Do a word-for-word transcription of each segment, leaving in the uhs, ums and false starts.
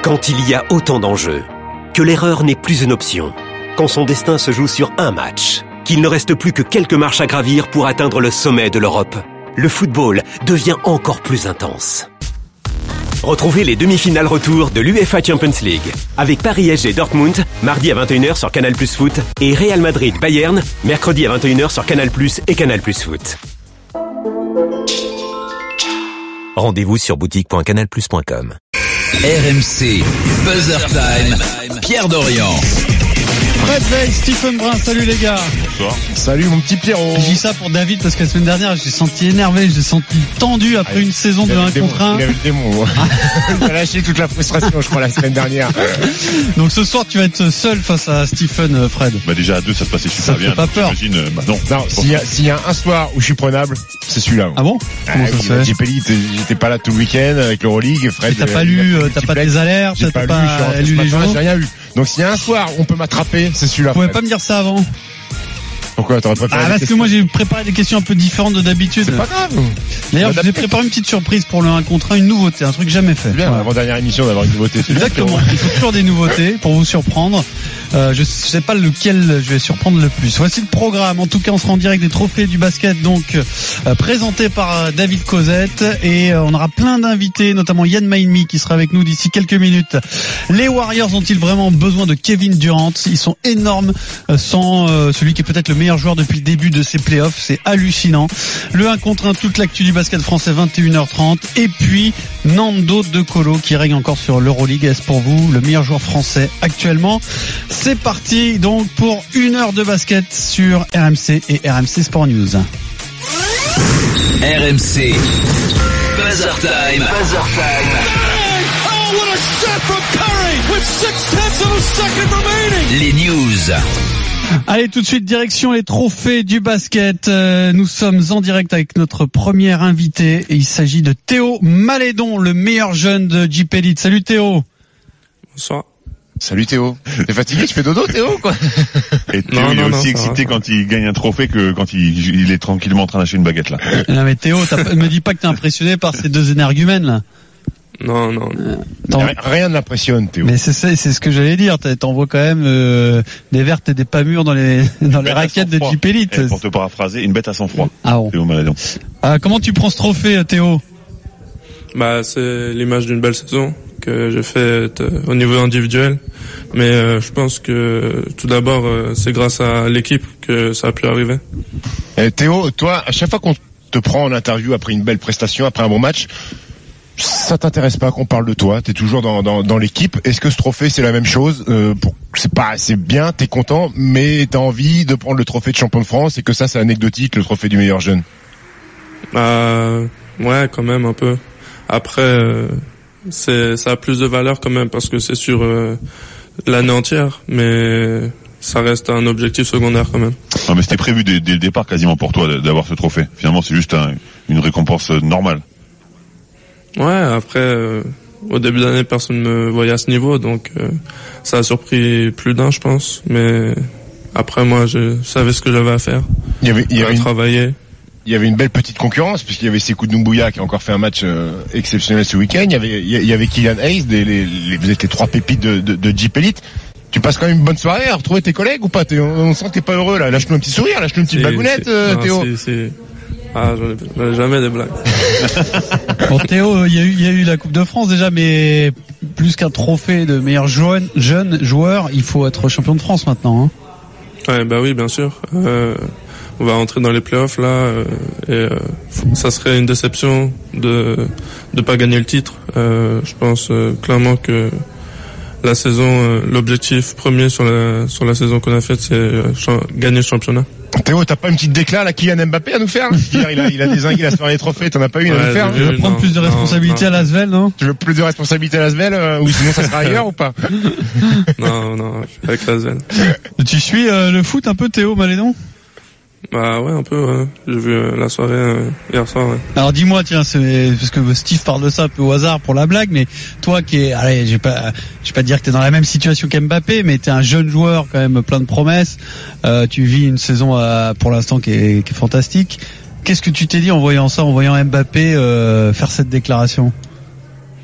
Quand il y a autant d'enjeux, que l'erreur n'est plus une option, quand son destin se joue sur un match, qu'il ne reste plus que quelques marches à gravir pour atteindre le sommet de l'Europe, le football devient encore plus intense. Retrouvez les demi-finales retour de l'UEFA Champions League avec Paris S G Dortmund, mardi à vingt et une heures sur Canal Plus Foot et Real Madrid Bayern, mercredi à vingt et une heures sur Canal Plus et Canal Plus Foot. Rendez-vous sur boutique point canal plus point com. R M C, Buzzer Time, Pierre Dorian. Fred Veil, Stephen Brun, salut les gars. Bonsoir. Salut mon petit Pierrot. Je dis ça pour David parce que la semaine dernière, j'ai senti énervé, j'ai senti tendu après ah, une saison de un contre un. Il avait le démon. Il a lâché toute la frustration, je crois, la semaine dernière. Donc ce soir, tu vas être seul face à Stephen, Fred. Bah déjà à deux, ça se passait super ça bien. Ça fait pas peur. J'imagine, bah non. Non, s'il y a, s'il y a un soir où je suis prenable, c'est celui-là. Ah bon? Comment ah, ça se fait? J P L, j'étais pas là tout le week-end avec l'Euroleague. Fred, t'as pas lu, t'as pas des alertes, t'as pas, pas lu les journaux? J'ai rien eu. Donc s'il y a un soir où on peut m'attraper, c'est celui-là. Vous pouvez pas me dire ça avant? Pourquoi t'aurais préparé? Ah, parce que moi j'ai préparé des questions un peu différentes de d'habitude. C'est pas grave. D'ailleurs, je vous ai préparé une petite surprise pour le un contre un, une nouveauté, un truc jamais fait. C'est bien, ouais. Avant dernière émission d'avoir une nouveauté. Exactement. Il faut toujours des nouveautés pour vous surprendre. Euh, je sais pas lequel je vais surprendre le plus. Voici le programme. En tout cas, on sera en direct des trophées du basket, donc euh, présenté par euh, David Cosette, et euh, on aura plein d'invités, notamment Yann Maïmi qui sera avec nous d'ici quelques minutes. Les Warriors ont-ils vraiment besoin de Kevin Durant? Ils sont énormes euh, sans euh, celui qui est peut-être le meilleur joueur depuis le début de ces playoffs. C'est hallucinant. Le un contre un, toute l'actu du basket français, vingt et une heures trente. Et puis Nando De Colo qui règne encore sur l'Euroleague. Est-ce pour vous le meilleur joueur français actuellement? C'est parti donc pour une heure de basket sur R M C et R M C Sport News. R M C Buzzer Time. Buzzer Time. Oh, what a shot from Curry with six tenths of a second remaining. Les news. Allez, tout de suite, direction les trophées du basket. Euh, nous sommes en direct avec notre premier invité et il s'agit de Théo Malédon, le meilleur jeune de J P Elite. Salut Théo. Bonsoir. Salut Théo. T'es fatigué, tu fais dodo Théo quoi? Et Théo non, il est non, aussi non, excité va, quand il gagne un trophée que quand il, il est tranquillement en train d'acheter une baguette là. Non mais Théo, t'as, me dis pas que t'es impressionné par ces deux énergumènes là. Non, non. Euh, Rien ne l'impressionne Théo. Mais c'est ça, c'est ce que j'allais dire. T'envoies quand même euh, des vertes et des pas mûres dans les dans les raquettes de J P Elite. Et pour te paraphraser, une bête à sang-froid. Ah bon. Théo Malédon. Ah, comment tu prends ce trophée, Théo? Bah, c'est l'image d'une belle saison que j'ai faite au niveau individuel. Mais euh, je pense que tout d'abord, euh, c'est grâce à l'équipe que ça a pu arriver. Et Théo, toi, à chaque fois qu'on te prend en interview après une belle prestation, après un bon match, ça t'intéresse pas qu'on parle de toi? T'es toujours dans, dans, dans l'équipe. Est-ce que ce trophée c'est la même chose? euh, pour, C'est pas, c'est bien, t'es content, mais t'as envie de prendre le trophée de champion de France et que ça c'est anecdotique, le trophée du meilleur jeune? Bah, ouais, quand même un peu. Après, euh, c'est ça a plus de valeur quand même parce que c'est sur euh, l'année entière, mais ça reste un objectif secondaire quand même. Non mais c'était prévu dès, dès le départ quasiment pour toi d'avoir ce trophée. Finalement c'est juste un, une récompense normale. Ouais, après, euh, au début d'année, personne ne me voyait à ce niveau, donc euh, ça a surpris plus d'un, je pense. Mais après, moi, je savais ce que j'avais à faire. Il y avait, il y avait une... travailler. Il y avait une belle petite concurrence puisqu'il y avait Sekou Doumbouya qui a encore fait un match euh, exceptionnel ce week-end. Il y avait, il y avait Kylian Hayes, des, les, les, vous êtes les trois pépites de, de, de J P Elite. Tu passes quand même une bonne soirée à retrouver tes collègues ou pas? T'es, on sent que t'es pas heureux là. Lâche-nous un petit sourire, lâche-nous une petite bagounette, euh, non, Théo. c'est, c'est... Ah, j'en ai jamais des blagues. Bon, Théo, il y a eu, il y a eu la Coupe de France déjà, mais plus qu'un trophée de meilleur jeune, jeune joueur, il faut être champion de France maintenant. Hein. Ouais, bah oui, bien sûr. Euh, on va entrer dans les playoffs là, euh, et euh, ça serait une déception de de pas gagner le titre. Euh, je pense euh, clairement que la saison, euh, l'objectif premier sur la sur la saison qu'on a faite, c'est euh, ch- gagner le championnat. Théo, t'as pas une petite déclat à Kylian Mbappé à nous faire? Hier, il a, il a dézingué la soirée des trophées, t'en as pas une ouais, à nous faire? Tu veux prendre non, plus de responsabilité non, non. à l'Asvel, non? Tu veux plus de responsabilité à l'Asvel, euh, ou sinon ça sera ailleurs ou pas? Non, non, avec l'Asvel. Tu suis euh, le foot un peu, Théo Malédon? Bah ouais, un peu, ouais. J'ai vu euh, la soirée euh, hier soir, ouais. Alors dis-moi, tiens, c'est parce que Steve parle de ça un peu au hasard pour la blague, mais toi qui est, allez, j'ai pas, je vais pas dire que t'es dans la même situation qu'Mbappé, mais t'es un jeune joueur quand même, plein de promesses. Euh, tu vis une saison à, pour l'instant qui est, qui est fantastique. Qu'est-ce que tu t'es dit en voyant ça, en voyant Mbappé euh, faire cette déclaration?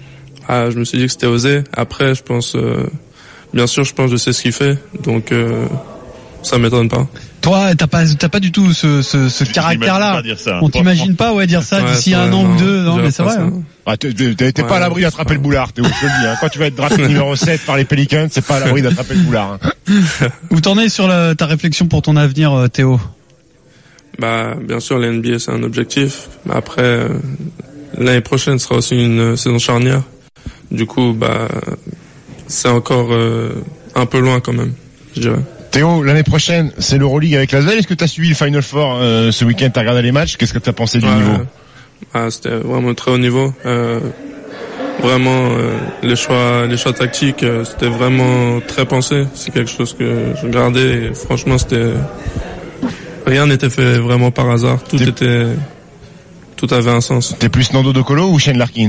ah, je me suis dit que c'était osé. Après, je pense, euh, bien sûr, je pense que je sais ce qu'il fait, donc euh, ça m'étonne pas. Toi, t'as pas, t'as pas du tout ce, ce, ce caractère-là. Ça, on t'imagine pas, ouais, dire ça ouais, d'ici un vrai, an non, ou deux. Non, mais c'est vrai. Hein. Ah, t'es, t'es, t'es ouais, pas à l'abri d'attraper ouais. le boulard, Théo, je te le dis. Hein. Quand tu vas être drafté numéro sept par les Pelicans, c'est pas à l'abri d'attraper le boulard. Hein. Où t'en es sur la, ta réflexion pour ton avenir, Théo? Bah, bien sûr, la N B A c'est un objectif. Mais après, euh, l'année prochaine sera aussi une saison charnière. Du coup, bah, c'est encore euh, un peu loin quand même, je dirais. Théo, l'année prochaine, c'est l'Euroleague avec l'Asvel. Est-ce que tu as suivi le Final Four euh, ce week-end? Tu as regardé les matchs? Qu'est-ce que tu as pensé du ouais, niveau? Ah, c'était vraiment très haut niveau. Euh, vraiment, euh, les choix, les choix tactiques, euh, c'était vraiment très pensé. C'est quelque chose que je regardais. Et franchement, c'était rien n'était fait vraiment par hasard. Tout T'es... était, tout avait un sens. T'es plus Nando De Colo ou Shane Larkin?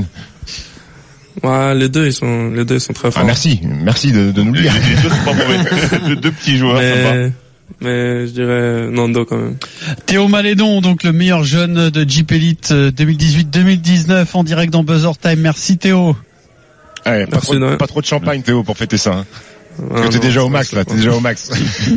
Ouais, les deux, ils sont, les deux, ils sont très forts. Ah, merci, merci de, de nous le dire. Les deux sont pas mauvais. deux, deux petits joueurs, mais, sympa. Mais je dirais Nando quand même. Théo Malédon, donc le meilleur jeune de Jeep Elite deux mille dix-huit deux mille dix-neuf en direct dans Buzzer Time. Merci Théo. Ouais, pas, Merci, trop, pas trop de champagne Théo pour fêter ça. Hein. Parce que ah, t'es non, déjà au max là, t'es déjà au max.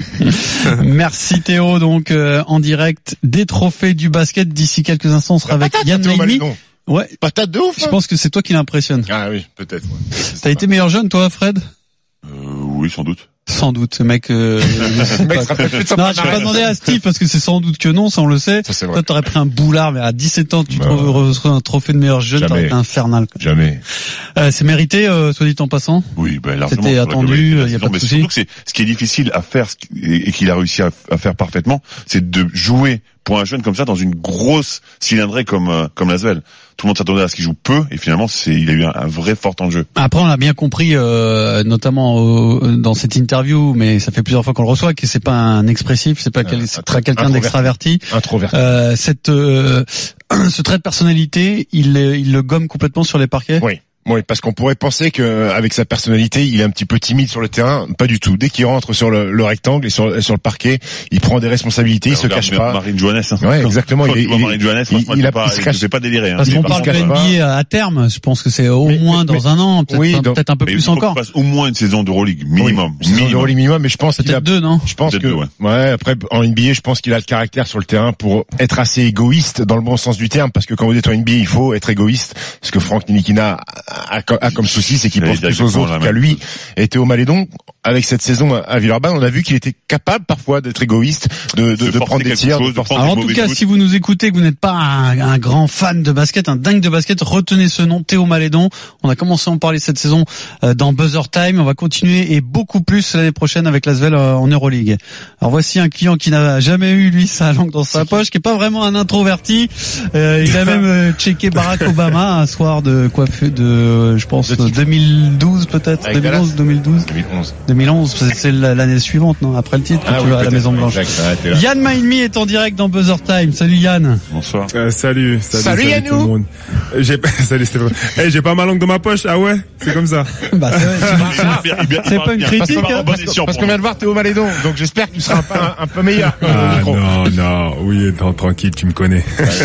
Merci Théo, donc euh, en direct des trophées du basket. D'ici quelques instants, on sera avec Yann Maimi. Ouais. Patate de ouf. Je pense que c'est toi qui l'impressionne. Ah oui, peut-être. Ouais. T'as été meilleur jeune, toi, Fred? Euh, oui, sans doute. Sans doute, mec. Euh, mec pas... non, je vais pas demander à Steve parce que c'est sans doute que non, ça on le sait. Ça, toi, t'aurais pris un boulard, mais à dix-sept ans, tu bah, trouves un trophée de meilleur jeune, t'aurais été infernal. Quoi. Jamais. Euh, c'est mérité, euh, soit dit en passant. Oui, ben largement. C'était attendu, il y a pas de mais souci. Surtout que c'est ce qui est difficile à faire et qu'il a réussi à, à faire parfaitement, c'est de jouer pour un jeune comme ça dans une grosse cylindrée comme euh, comme l'Asvel. Tout le monde s'attendait à ce qu'il joue peu et finalement c'est il a eu un, un vrai fort enjeu. Après on a bien compris euh, notamment euh, dans cette interview, mais ça fait plusieurs fois qu'on le reçoit, que c'est pas un expressif, c'est pas, quel, c'est pas quelqu'un d'extraverti. Introverti. Euh, cette euh, ce trait de personnalité, il il le gomme complètement sur les parquets. Oui. Oui, parce qu'on pourrait penser que avec sa personnalité, il est un petit peu timide sur le terrain. Pas du tout. Dès qu'il rentre sur le, le rectangle et sur, sur le parquet, il prend des responsabilités, alors, il se cache pas. Marine Johannes. Hein. Ouais, exactement. Quand il, il, il, Marine Johannes, il, il, il, a, pas, il se cache, fait pas délirer. Hein. Parce qu'on parle de N B A à terme. Je pense que c'est au mais, moins mais, dans un an, peut-être, oui, un, donc, peut-être un peu plus encore. Il passe au moins une saison d'Euroleague minimum. Oui, une saison d'Euroleague minimum, mais je pense qu'il a deux, non? Je pense peut-être que deux, ouais. ouais. Après, en N B A, je pense qu'il a le caractère sur le terrain pour être assez égoïste dans le bon sens du terme, parce que quand vous êtes en N B A, il faut être égoïste. Ce que Franck Nilikina a, a, a comme souci, c'est qu'il pense plus aux autres qu'à lui. Et Théo Malédon, avec cette saison à Villeurbanne, on a vu qu'il était capable parfois d'être égoïste, de, de, de, de prendre des tirs. Chose, de Alors en tout cas, si vous nous écoutez, que vous n'êtes pas un, un grand fan de basket, un dingue de basket, retenez ce nom, Théo Malédon. On a commencé à en parler cette saison euh, dans Buzzer Time. On va continuer et beaucoup plus l'année prochaine avec l'Asvel euh, en Euroleague. Alors voici un client qui n'a jamais eu lui sa langue dans sa poche, qui est pas vraiment un introverti. Euh, il a même euh, checké Barack Obama un soir de quoi de, je pense, deux mille douze peut-être, deux mille onze, deux mille douze, deux mille onze, deux mille onze, c'est l'année suivante, non? Après le titre, quand ah, tu oui, vas à la Maison Blanche. Exact, Yann Maimi est en direct dans Buzzer Time. Salut Yann. Bonsoir. Euh, salut, salut, salut, salut Yannou. Tout le monde. J'ai salut Stéphane. Eh, hey, j'ai pas ma langue dans ma poche. Ah ouais, c'est comme ça. Bah c'est, c'est, c'est pas une critique. Parce, hein. parce, parce, parce qu'on vient de voir Théo Malédon, donc j'espère que tu seras un peu, un, un peu meilleur. Ah non, non, oui, non, tranquille, tu me connais.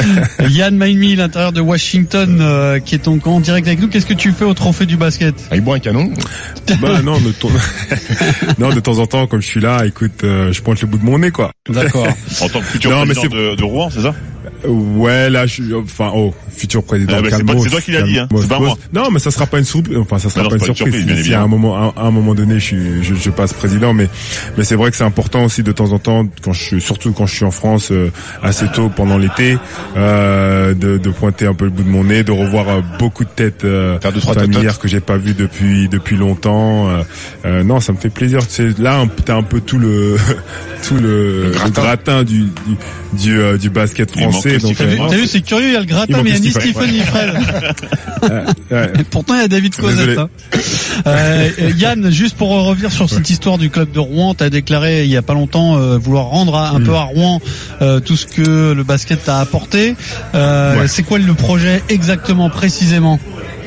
Yann Maimi, l'intérieur de Washington, euh, qui est donc en direct avec nous. Qu'est-ce que tu fais au trophée du basket? Ah, il boit un canon. Bah non, de ton... non, de temps en temps, comme je suis là, écoute, euh, je pointe le bout de mon nez, quoi. D'accord. En tant que futur non, président de, de Rouen, c'est ça? Ouais, là, je suis, enfin, oh, futur président. Ah, bah, c'est, pas, c'est toi qui l'as dit, hein. C'est pas moi. Non, mais ça sera pas une surprise. Enfin, ça sera non, pas, pas une surprise. surprise si à un moment, à, à un moment donné, je, suis, je, je passe président, mais, mais c'est vrai que c'est important aussi de temps en temps, quand je, surtout quand je suis en France, euh, assez tôt pendant l'été, euh, de, de pointer un peu le bout de mon nez, de revoir euh, beaucoup de têtes euh, familières que j'ai pas vues depuis depuis longtemps. Euh, euh, non, ça me fait plaisir. C'est là, t'as un peu tout le tout le, le gratin, le gratin du du du, euh, du basket français. Donc, t'as, vu, t'as vu, c'est curieux, il y a le gratin, mais il y a ni Stephen ni Fred. euh, ouais. Pourtant, il y a David Cosette. Hein. Euh, Yann, juste pour revenir sur cette histoire du club de Rouen, t'as déclaré il y a pas longtemps euh, vouloir rendre à, un mmh. peu à Rouen euh, tout ce que le basket t'a apporté. Euh, ouais. C'est quoi le projet exactement, précisément?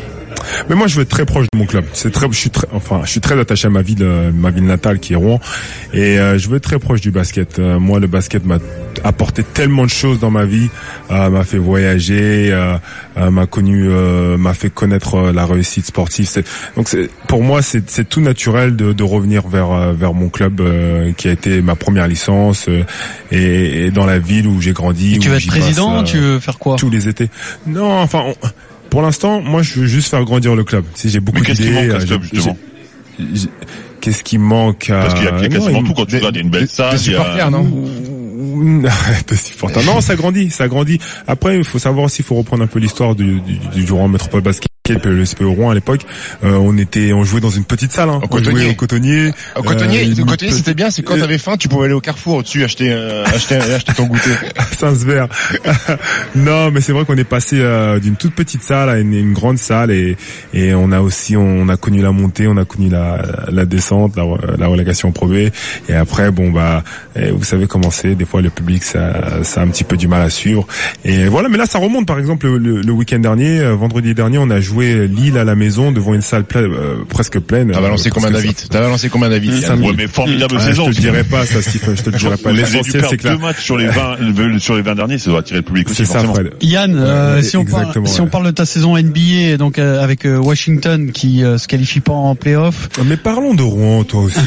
Mais moi, je veux être très proche de mon club. C'est très, je suis très, enfin, je suis très attaché à ma ville, euh, ma ville natale qui est Rouen, et euh, je veux être très proche du basket. Euh, moi, le basket m'a apporté tellement de choses dans ma vie, euh, m'a fait voyager, euh, euh, m'a connu, euh, m'a fait connaître euh, la réussite sportive. C'est, donc, c'est, pour moi, c'est, c'est tout naturel de, de revenir vers euh, vers mon club euh, qui a été ma première licence euh, et, et dans la ville où j'ai grandi. Et tu veux être président, passe, euh, tu veux faire quoi? Tous les étés. Non, enfin. On, Pour l'instant, moi, je veux juste faire grandir le club. Si j'ai beaucoup Mais qu'est-ce d'idées, qui manque à ce j'ai, club, justement j'ai, j'ai, qu'est-ce qui manque à... Parce qu'il y a, il y a quasiment non, tout quand tu regardes, il y a une belle salle. Des supporters, non? Des supporters. Non, ça grandit, ça grandit. Après, il faut savoir aussi, il faut reprendre un peu l'histoire du, du, du, du Rouen Métropole Basket. Le C P O Rouen à l'époque, euh, on était, on jouait dans une petite salle, hein. Au cotonnier. Au cotonnier. Au cotonnier, euh, au cotonnier, c'était bien, c'est quand t'avais faim, tu pouvais aller au Carrefour au-dessus acheter, euh, acheter, acheter ton goûter. Saint-Sever. Non, mais c'est vrai qu'on est passé euh, d'une toute petite salle à une, une grande salle et, et on a aussi, on a connu la montée, on a connu la, la descente, la, la relégation Pro B. Et après, bon bah, vous savez comment c'est. Des fois, le public, ça, ça a un petit peu du mal à suivre. Et voilà, mais là, ça remonte. Par exemple, le, le week-end dernier, vendredi dernier, on a joué Lille à la maison devant une salle pleine, euh, presque pleine. T'as balancé combien d'invites? T'as balancé combien d'invites? Ouais, mais formidable ah, saison. Je te le dirais pas, ça, Stephen, je te le dirais pas. L'essentiel, c'est que deux matchs sur les vingt, sur les vingt derniers, ça doit attirer le public aussi, c'est ça, Fred. Yann, euh, ouais, si on parle, ouais. si on parle de ta saison N B A, donc euh, avec euh, Washington qui euh, se qualifie pas en play-off. Mais parlons de Rouen, toi aussi.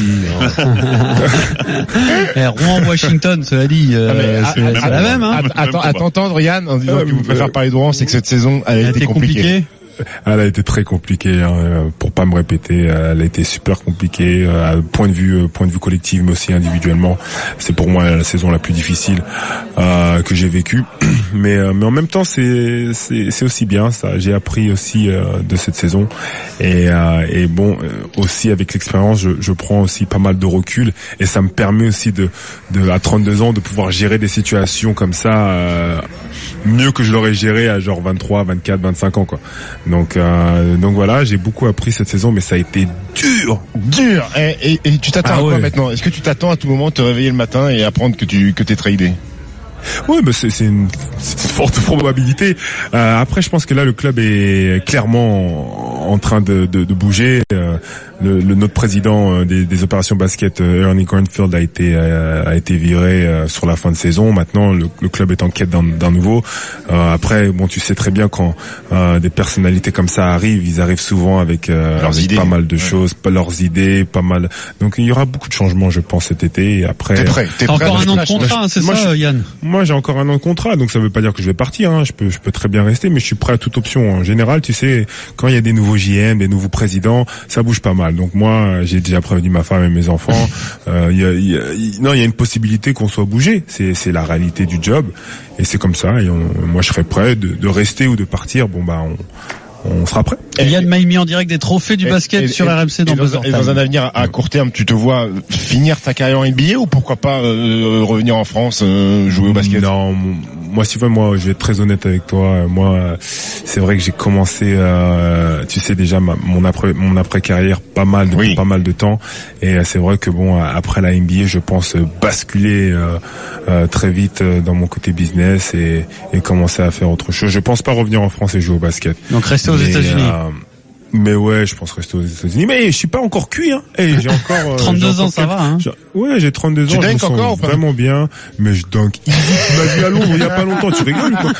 eh, Rouen-Washington, cela dit, euh, ah, c'est, mais, c'est à, la même, hein. À, à, à t'entendre, Yann, en disant euh, que vous préférez parler de Rouen, c'est que cette saison, elle a, elle a été, été compliquée. compliquée. Elle a été très compliquée, hein, pour pas me répéter. Elle a été super compliquée, euh, point de vue, point de vue collectif, mais aussi individuellement. C'est pour moi la saison la plus difficile euh, que j'ai vécue. Mais, euh, mais en même temps, c'est, c'est, c'est aussi bien. Ça, j'ai appris aussi euh, de cette saison. Et, euh, et bon, euh, aussi avec l'expérience, je, je prends aussi pas mal de recul, et ça me permet aussi de, de à trente-deux ans, de pouvoir gérer des situations comme ça euh, mieux que je l'aurais géré à genre vingt-trois, vingt-quatre, vingt-cinq ans, quoi. Donc, euh, donc voilà, j'ai beaucoup appris cette saison, mais ça a été dur, dur. Et, et, et tu t'attends ah, à quoi ouais. maintenant? Est-ce que tu t'attends à tout moment de te réveiller le matin et apprendre que tu que t'es tradé? Oui, mais c'est, c'est, une, c'est une forte probabilité. Euh, après, je pense que là, le club est clairement en, en train de, de, de bouger. Euh, le, le notre président des, des opérations basket, Ernie Cornfield, a été euh, a été viré euh, sur la fin de saison. Maintenant, le, le club est en quête d'un, d'un nouveau. Euh, après, bon, tu sais très bien quand euh, des personnalités comme ça arrivent, ils arrivent souvent avec, euh, avec pas mal de ouais. choses, pas leurs idées, pas mal. Donc, il y aura beaucoup de changements, je pense, cet été. Et après, t'es prêt, t'es T'as prêt encore un an de contrat, c'est moi, ça, je, Yann? Moi, j'ai encore un an de contrat, donc ça veut pas dire que je vais partir. Hein. Je peux, je peux très bien rester, mais je suis prêt à toute option. En général, tu sais, quand il y a des nouveaux J M, des nouveaux présidents, ça bouge pas mal. Donc moi, j'ai déjà prévenu ma femme et mes enfants. Euh, y a, y a, y, non, il y a une possibilité qu'on soit bougé. C'est, c'est la réalité du job, et c'est comme ça. Et on, moi, je serais prêt de, de rester ou de partir. Bon bah, on. On sera prêt. Et Yann m'a mis en direct des trophées du et, basket et, sur et, R M C dans Buzzer Time. Et dans un avenir à court terme, tu te vois finir ta carrière en N B A ou pourquoi pas euh, revenir en France, euh, jouer au basket? Non, moi, Sylvain, moi, je vais être très honnête avec toi. Moi, c'est vrai que j'ai commencé, euh, tu sais déjà ma, mon après mon après carrière pas mal depuis oui. pas mal de temps. Et c'est vrai que bon, après la N B A, je pense basculer euh, euh, très vite dans mon côté business et, et commencer à faire autre chose. Je pense pas revenir en France et jouer au basket. Donc rester aux mais, États-Unis. Euh, mais ouais, je pense rester aux États-Unis. Mais je suis pas encore cuit, hein. Et j'ai encore euh, trente-deux j'ai encore ans, ça va, hein. Ouais, j'ai trente-deux tu ans. Je me sens encore, vraiment bien. Mais je dunk. Tu m'as vu à Londres il y a pas longtemps. Tu rigoles, quoi.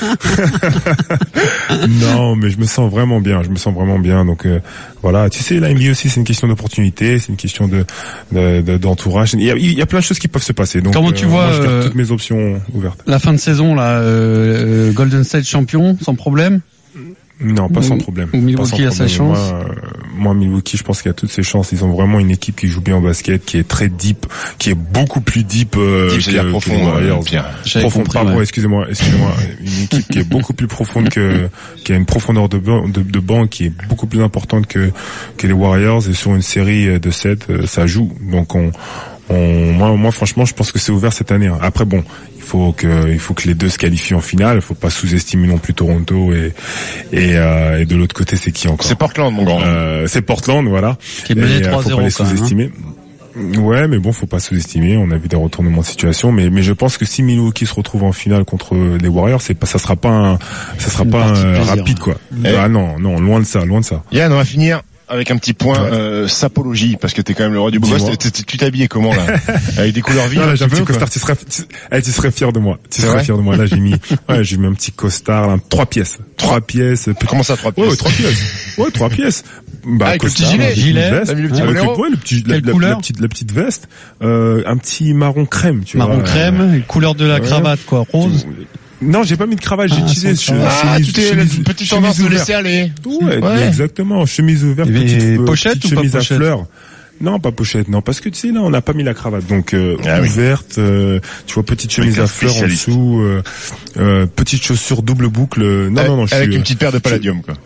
Non, mais je me sens vraiment bien. Je me sens vraiment bien. Donc euh, voilà. Tu sais, la N B A aussi, c'est une question d'opportunité, c'est une question de, de, de d'entourage. Il y a, il y a plein de choses qui peuvent se passer. Donc comment tu euh, vois moi, je garde euh, toutes mes options ouvertes. La fin de saison, là, euh, Golden State champion, sans problème. Non, pas ou, sans problème. Ou Milwaukee a sa chance. Moi, euh, moi, Milwaukee, je pense qu'il y a toutes ses chances. Ils ont vraiment une équipe qui joue bien au basket, qui est très deep, qui est beaucoup plus deep, euh, deep que, profond, euh, profond, pardon, ouais. excusez-moi, excusez-moi. Une équipe qui est beaucoup plus profonde que, qui a une profondeur de banc, de, de banc qui est beaucoup plus importante que, que les Warriors, et sur une série de sept, ça joue. Donc on, on, moi, moi, franchement, je pense que c'est ouvert cette année. Hein. Après, bon, il faut que, il faut que les deux se qualifient en finale. Il faut pas sous-estimer non plus Toronto et et, euh, et de l'autre côté, c'est qui encore? C'est Portland, mon grand. Euh, c'est Portland, voilà. Qui est mené trois zéro. Faut pas les sous-estimer. Ouais, mais bon, faut pas sous-estimer. On a vu des retournements de situation, mais mais je pense que si Milwaukee se retrouve en finale contre les Warriors, c'est pas, ça sera pas un, ça sera pas un rapide quoi. Eh. Ah non, non, loin de ça, loin de ça. Yann, on va finir avec un petit point ouais. euh, sapologie, parce que t'es quand même le roi du beau gosse. Tu t'habillais comment là? Avec des couleurs vives? Non, là, j'ai un petit costard. Tu serais, tu, hey, tu serais fier de moi. Tu serais fier de moi. Là, j'ai mis, ouais, j'ai mis un petit costard, là, trois pièces, trois pièces. Comment ça, trois pièces? Ouais, ouais, trois pièces. Ouais, trois pièces. Bah, avec costard, le petit gilet, gilet, veste, le petit avec le, ouais, le petit, la, la, la petite, la petite veste, euh, un petit marron crème, tu marron vois. Marron crème, euh, couleur de la ouais. cravate, quoi, rose. Non, j'ai pas mis de cravate, j'ai ah, utilisé chemise, ah, tu t'es une petite tendance de laisser aller. Ouais, ouais, exactement, chemise ouverte, petite pochette petite ou chemise pas à pochette? Fleurs. Non, pas pochette, non, parce que tu sais là, on n'a pas mis la cravate, donc euh, ah, ouverte, oui. euh, tu vois, petite chemise à fleurs en dessous, euh, euh, petite chaussure double boucle. Non, avec, non, non, je avec suis, une petite paire de palladium, quoi.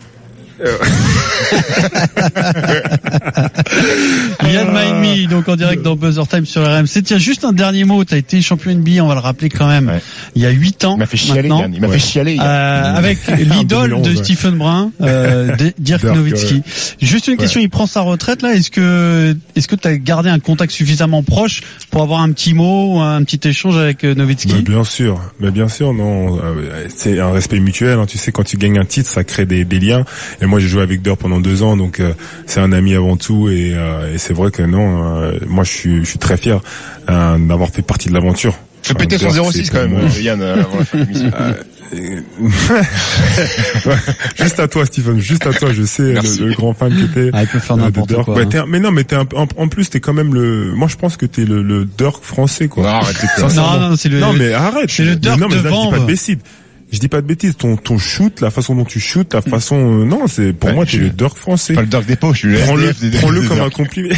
Yann Maimi, donc en direct dans Buzzer Time sur R M C. Tiens, juste un dernier mot. T'as été champion N B A, on va le rappeler quand même. Ouais. Il y a huit ans. Il m'a fait chialer, maintenant. Yann. Il m'a ouais. fait chialer. Euh, avec l'idole de Stephen Brun, euh, Dirk Nowitzki. Juste une question. Ouais. Il prend sa retraite là. Est-ce que, est-ce que t'as gardé un contact suffisamment proche pour avoir un petit mot, un petit échange avec Nowitzki? Mais bien sûr, mais bien sûr, non. C'est un respect mutuel. Hein. Tu sais, quand tu gagnes un titre, ça crée des, des liens. Et moi, j'ai joué avec Dirk pendant deux ans, donc euh, c'est un ami avant tout. Et, euh, et c'est vrai que non, euh, moi, je suis, je suis très fier euh, d'avoir fait partie de l'aventure. Tu peux péter son zéro six quand même, moi. Yann, avant la fin de l'émission. Juste à toi, Stephen. Juste à toi. Je sais le, le grand fan que t'es. Ah, il peut faire n'importe Dirk. quoi. Ouais, t'es un, mais non, mais t'es un, en, en plus t'es quand même le. Moi, je pense que t'es le, le Dirk français, quoi. Non, arrête. Non, non, c'est le. Non, mais arrête. C'est le Dirk non, mais de là, je dis pas de bêtises. Je dis pas de bêtises, ton ton shoot, la façon dont tu shootes, la façon euh, non, c'est pour ouais, moi tu es le Dirk français. Pas le Dirk des poches, je suis le prends-le, prends-le comme un compliment.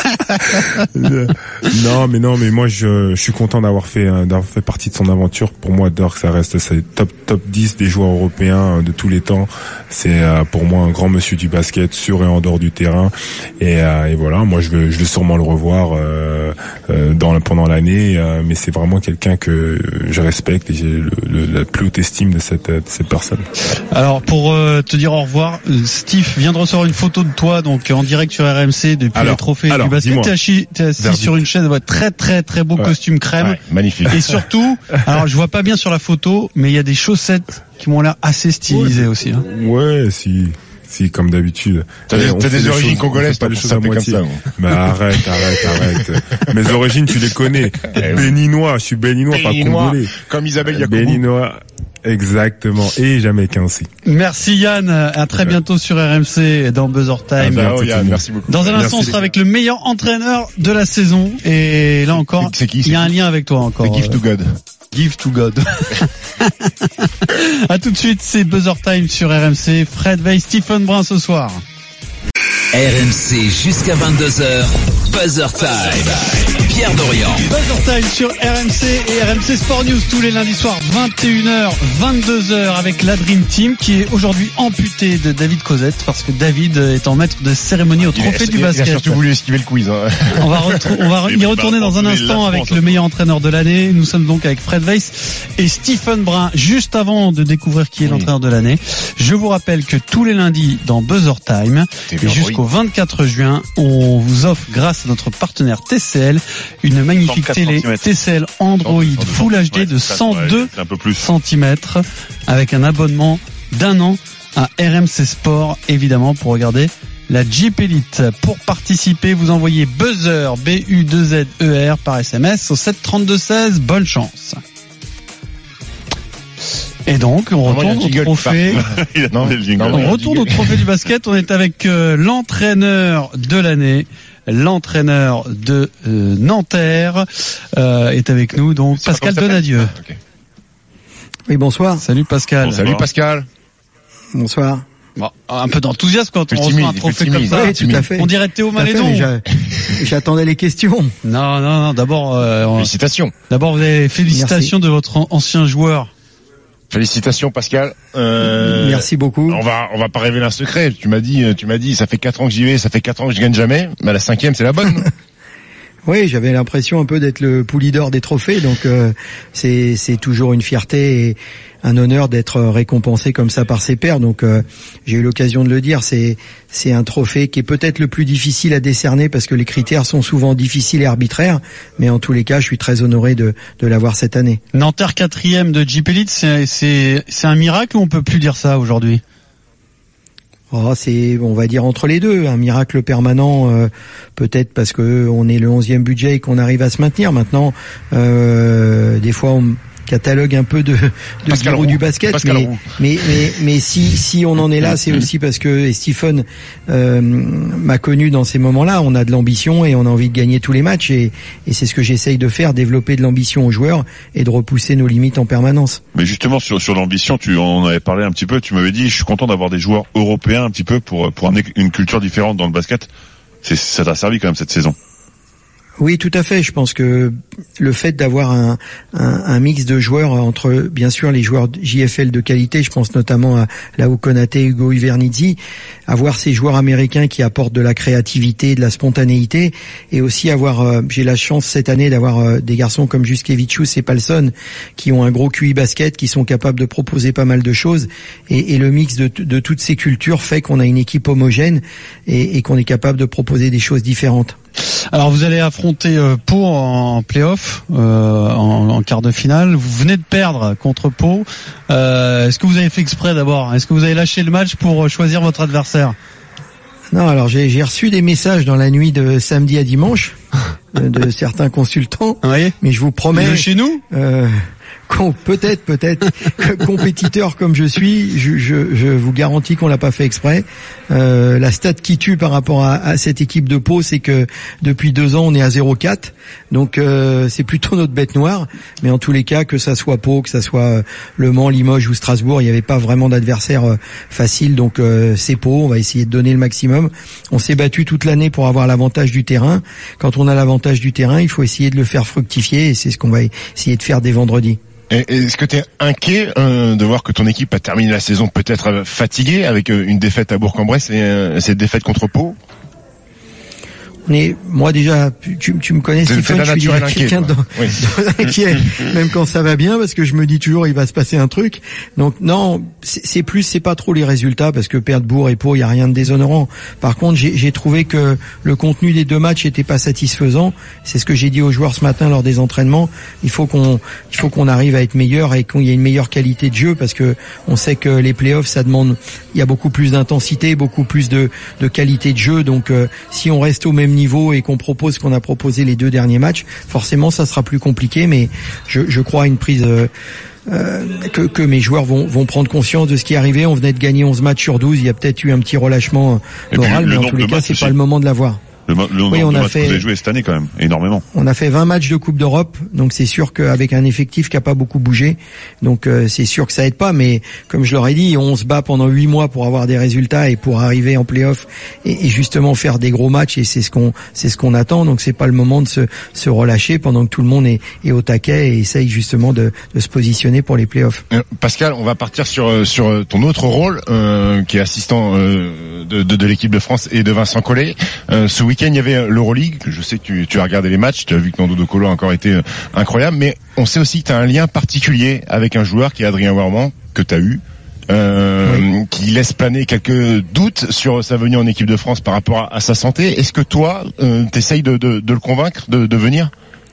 Non, mais non, mais moi je je suis content d'avoir fait d'avoir fait partie de son aventure. Pour moi, Dirk, ça reste c'est top top dix des joueurs européens de tous les temps. C'est euh, pour moi un grand monsieur du basket sur et en dehors du terrain. Et, euh, et voilà, moi je vais je vais sûrement le revoir euh, euh, dans pendant l'année, euh, mais c'est vraiment quelqu'un que je respecte et j'ai le, le, la plus haute estime de cette, de cette personne. Alors pour euh, te dire au revoir, Steve vient de recevoir une photo de toi donc en direct sur R M C depuis alors, les trophées alors, du basket. T'es assis, t'es assis sur une chaise, très très très beau ouais. costume crème, ouais, magnifique. Et surtout, alors je vois pas bien sur la photo, mais il y a des chaussettes qui m'ont l'air assez stylisées ouais, aussi. Hein. Ouais, si. Si, comme d'habitude. T'as des, t'as des origines congolaises, pas les choses à moitié. Comme ça, mais arrête, arrête, arrête. Mes origines, tu les connais. Béninois, je suis béninois, béninois, pas congolais. Comme Isabelle Yacoubou. Béninois. Exactement. Et jamaïcain aussi. Merci Yann. À très bientôt sur R M C dans Buzzer Time. Ah bah, oh, Yann, merci beaucoup. Dans un instant, on sera avec le meilleur entraîneur de la saison. Et là encore, c'est qui, c'est il y a un qui lien avec toi encore. The Gift to God. Give to God. À tout de suite, c'est Buzzer Time sur R M C. Fred Veil, Stephen Brun ce soir. R M C jusqu'à vingt-deux heures. Buzzer Time. Pierre Dorian. Buzzer Time sur R M C et R M C Sport News tous les lundis soirs, vingt et une heures, vingt-deux heures avec la Dream Team qui est aujourd'hui amputée de David Cosette parce que David est en maître de cérémonie au trophée du basket. Il a surtout voulu esquiver le quiz. Hein. On va, retr- on va y retourner dans un instant avec le meilleur entraîneur de l'année. Nous sommes donc avec Fred Weiss et Stephen Brun. Juste avant de découvrir qui est oui. l'entraîneur de l'année, je vous rappelle que tous les lundis dans Buzzer Time et jusqu'au vingt-quatre juin, on vous offre grâce à notre partenaire T C L une magnifique télé T C L Android Full H D ouais, de cent deux centimètres avec un abonnement d'un an à R M C Sport, évidemment, pour regarder la Jeep Elite. Pour participer, vous envoyez Buzzer, B U deux Z E R par S M S au sept trente-deux seize. Bonne chance. Et donc, on retourne au trophée. non, non, on retourne au trophée du basket. On est avec euh, l'entraîneur de l'année. L'entraîneur de euh, Nanterre euh, est avec nous, donc c'est Pascal Donadieu. Okay. Oui, bonsoir. Salut Pascal. Bon, salut Pascal. Bonsoir. Bon, un peu d'enthousiasme quand on reçoit timide, un trophée timide, comme ça. Oui, tout à fait. On dirait Théo Malédon. J'attendais les questions. Non, non, non. D'abord, euh, félicitations. D'abord, vous avez félicitations Merci. de votre ancien joueur. Félicitations Pascal. Euh, Merci beaucoup. On va on va pas révéler un secret. Tu m'as dit tu m'as dit ça fait quatre ans que j'y vais, ça fait quatre ans que je gagne jamais. Mais la cinquième c'est la bonne. Oui, j'avais l'impression un peu d'être le pouli d'or des trophées, donc euh, c'est c'est toujours une fierté et un honneur d'être récompensé comme ça par ses pairs. Donc euh, j'ai eu l'occasion de le dire, c'est c'est un trophée qui est peut-être le plus difficile à décerner parce que les critères sont souvent difficiles et arbitraires, mais en tous les cas, je suis très honoré de de l'avoir cette année. Nanterre quatrième de Jeep Elite, c'est c'est c'est un miracle ou on peut plus dire ça aujourd'hui? Oh, c'est, on va dire entre les deux, un miracle permanent, euh, peut-être parce que on est le onzième budget et qu'on arrive à se maintenir. Maintenant, euh, des fois, on catalogue un peu de, de bureau du basket, mais, mais, mais, mais si, si on en est là, c'est aussi parce que et Stephen euh, m'a connu dans ces moments-là. On a de l'ambition et on a envie de gagner tous les matchs, et, et c'est ce que j'essaye de faire, développer de l'ambition aux joueurs et de repousser nos limites en permanence. Mais justement, sur, sur l'ambition, tu en avais parlé un petit peu, tu m'avais dit, je suis content d'avoir des joueurs européens un petit peu pour, pour amener une culture différente dans le basket. C'est, ça t'a servi quand même cette saison. Oui, tout à fait. Je pense que le fait d'avoir un, un, un mix de joueurs entre, bien sûr, les joueurs J F L de qualité, je pense notamment à Lau Konaté, Hugo Ivernizzi, avoir ces joueurs américains qui apportent de la créativité, de la spontanéité, et aussi avoir, euh, j'ai la chance cette année d'avoir euh, des garçons comme Juskevicius et Palson qui ont un gros Q I basket, qui sont capables de proposer pas mal de choses, et, et le mix de, de toutes ces cultures fait qu'on a une équipe homogène et, et qu'on est capable de proposer des choses différentes. Alors vous allez affronter euh, Pau en play-off, euh, en, en quart de finale. Vous venez de perdre contre Pau. Euh, est-ce que vous avez fait exprès d'abord? Est-ce que vous avez lâché le match pour choisir votre adversaire? Non, alors j'ai, j'ai reçu des messages dans la nuit de samedi à dimanche de, de certains consultants. Oui. Mais je vous promets. De chez nous euh, Peut-être, peut-être. Compétiteur comme je suis, je, je, je vous garantis qu'on l'a pas fait exprès. Euh, la stat qui tue par rapport à, à cette équipe de Pau, c'est que depuis deux ans, on est à zéro quatre. Donc euh, c'est plutôt notre bête noire. Mais en tous les cas, que ça soit Pau, que ça soit Le Mans, Limoges ou Strasbourg, il n'y avait pas vraiment d'adversaire euh, facile. Donc euh, c'est Pau, on va essayer de donner le maximum. On s'est battu toute l'année pour avoir l'avantage du terrain. Quand on a l'avantage du terrain, il faut essayer de le faire fructifier, et c'est ce qu'on va essayer de faire dès vendredi. Est-ce que tu es inquiet euh, de voir que ton équipe a terminé la saison peut-être fatiguée avec euh, une défaite à Bourg-en-Bresse et euh, cette défaite contre Pau? On est, moi déjà, tu, tu me connais, Stephen, je suis quelqu'un oui. inquiet, même quand ça va bien, parce que je me dis toujours il va se passer un truc. Donc non, c'est, c'est plus, c'est pas trop les résultats, parce que perdre Bourg et Pau, il y a rien de déshonorant. Par contre, j'ai, j'ai trouvé que le contenu des deux matchs était pas satisfaisant. C'est ce que j'ai dit aux joueurs ce matin lors des entraînements. Il faut qu'on, il faut qu'on arrive à être meilleur et qu'il y ait une meilleure qualité de jeu, parce que on sait que les playoffs, ça demande, il y a beaucoup plus d'intensité, beaucoup plus de, de qualité de jeu. Donc euh, si on reste au même niveau et qu'on propose ce qu'on a proposé les deux derniers matchs, forcément ça sera plus compliqué, mais je, je crois à une prise euh, euh, que, que mes joueurs vont, vont prendre conscience de ce qui est arrivé. On venait de gagner onze matchs sur douze, il y a peut-être eu un petit relâchement moral, mais en tous les cas c'est pas le moment de l'avoir. Le, le oui, on de a matchs fait, que vous avez joué cette année quand même, énormément. On a fait vingt matchs de Coupe d'Europe, donc c'est sûr qu'avec un effectif qui a pas beaucoup bougé, donc euh, c'est sûr que ça aide pas, mais comme je leur ai dit, on se bat pendant huit mois pour avoir des résultats et pour arriver en play-off et, et justement faire des gros matchs, et c'est ce qu'on c'est ce qu'on attend, donc c'est pas le moment de se, se relâcher pendant que tout le monde est, est au taquet et essaye justement de, de se positionner pour les play-offs. Euh, Pascal, on va partir sur sur ton autre rôle, euh, qui est assistant euh, de, de, de l'équipe de France et de Vincent Collet. Euh, ce week-end, il y avait l'Euroleague. Je sais que tu, tu as regardé les matchs, tu as vu que Nando De Colo a encore été incroyable, mais on sait aussi que tu as un lien particulier avec un joueur qui est Adrien Warman, que tu as eu, euh, oui. qui laisse planer quelques doutes sur sa venue en équipe de France par rapport à, à sa santé. Est-ce que toi, euh, tu essayes de, de, de le convaincre de, de venir?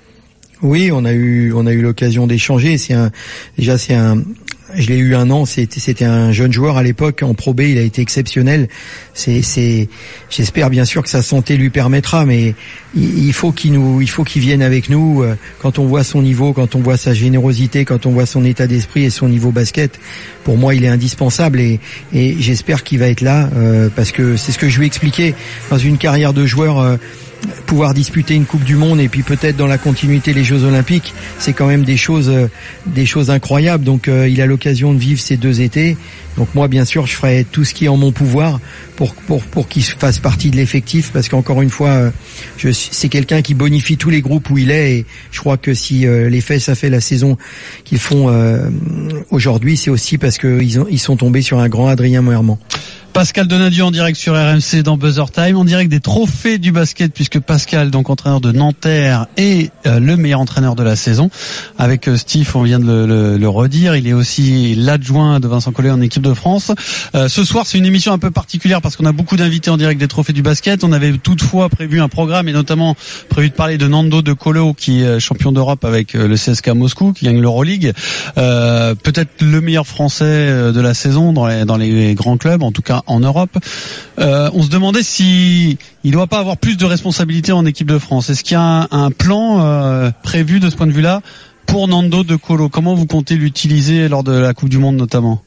Oui, on a eu on a eu l'occasion d'échanger. C'est un déjà c'est un je l'ai eu un an, c'était, c'était un jeune joueur à l'époque, en Pro B, il a été exceptionnel. C'est, c'est, j'espère bien sûr que sa santé lui permettra, mais il, il faut qu'il nous, il faut qu'il vienne avec nous. Quand on voit son niveau, quand on voit sa générosité, quand on voit son état d'esprit et son niveau basket, pour moi, il est indispensable, et, et j'espère qu'il va être là, euh, parce que c'est ce que je lui ai expliqué. Dans une carrière de joueur, euh, pouvoir disputer une Coupe du Monde et puis peut-être dans la continuité les Jeux Olympiques, c'est quand même des choses, euh, des choses incroyables. Donc euh, il a l'occasion de vivre ces deux étés. Donc moi, bien sûr, je ferai tout ce qui est en mon pouvoir pour pour pour qu'il fasse partie de l'effectif, parce qu'encore une fois, euh, je, c'est quelqu'un qui bonifie tous les groupes où il est, et je crois que si euh, les faits ça fait la saison qu'ils font euh, aujourd'hui, c'est aussi parce que ils, ont, ils sont tombés sur un grand Adrien Moerman. Pascal Donadieu en direct sur R M C dans Buzzer Time, en direct des trophées du basket, puisque Pascal, donc entraîneur de Nanterre, est euh, le meilleur entraîneur de la saison. Avec euh, Steve, on vient de le, le, le redire, il est aussi l'adjoint de Vincent Collet en équipe de France. Euh, ce soir, c'est une émission un peu particulière parce qu'on a beaucoup d'invités en direct des trophées du basket. On avait toutefois prévu un programme et notamment prévu de parler de Nando De Colo, qui est champion d'Europe avec le C S K Moscou, qui gagne l'Euroleague. Euh, peut-être le meilleur français de la saison dans les, dans les grands clubs, en tout cas en Europe. Euh, on se demandait si il doit pas avoir plus de responsabilités en équipe de France. Est-ce qu'il y a un, un plan euh, prévu de ce point de vue-là pour Nando De Colo? Comment vous comptez l'utiliser lors de la Coupe du Monde notamment?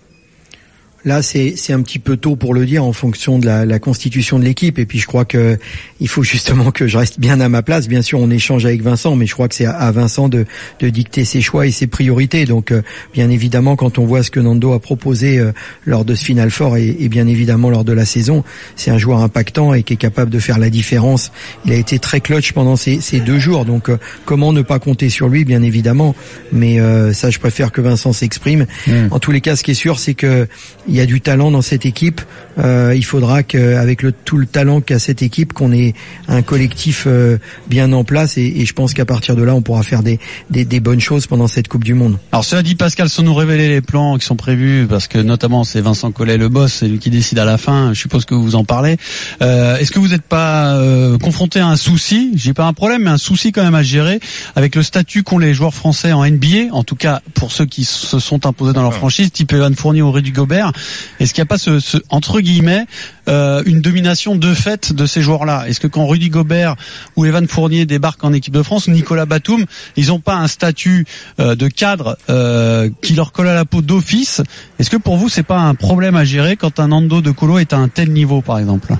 Là, c'est c'est un petit peu tôt pour le dire en fonction de la, la constitution de l'équipe. Et puis, je crois que il faut justement que je reste bien à ma place. Bien sûr, on échange avec Vincent, mais je crois que c'est à, à Vincent de, de dicter ses choix et ses priorités. Donc, euh, bien évidemment, quand on voit ce que Nando a proposé euh, lors de ce Final Four et, et bien évidemment lors de la saison, c'est un joueur impactant et qui est capable de faire la différence. Il a été très clutch pendant ces, ces deux jours. Donc, euh, comment ne pas compter sur lui, bien évidemment. Mais euh, ça, je préfère que Vincent s'exprime. Mmh. En tous les cas, ce qui est sûr, c'est que il y a du talent dans cette équipe. Euh, il faudra qu'avec le, tout le talent qu'a cette équipe, qu'on ait un collectif euh, bien en place. Et, et je pense qu'à partir de là, on pourra faire des, des, des bonnes choses pendant cette Coupe du Monde. Alors cela dit, Pascal, sans nous révéler les plans qui sont prévus, parce que notamment c'est Vincent Collet le boss, c'est lui qui décide à la fin. Je suppose que vous en parlez. Euh, est-ce que vous n'êtes pas euh, confronté à un souci? J'ai pas un problème, mais un souci quand même à gérer avec le statut qu'ont les joueurs français en N B A, en tout cas pour ceux qui se sont imposés dans leur franchise, type Evan Fournier ou Rudy Gobert. Est-ce qu'il n'y a pas ce, ce entre guillemets euh, une domination de fait de ces joueurs-là? Est-ce que quand Rudy Gobert ou Evan Fournier débarquent en équipe de France, Nicolas Batum, ils n'ont pas un statut euh, de cadre euh, qui leur colle à la peau d'office? Est-ce que pour vous c'est pas un problème à gérer quand un Nando De Colo est à un tel niveau, par exemple?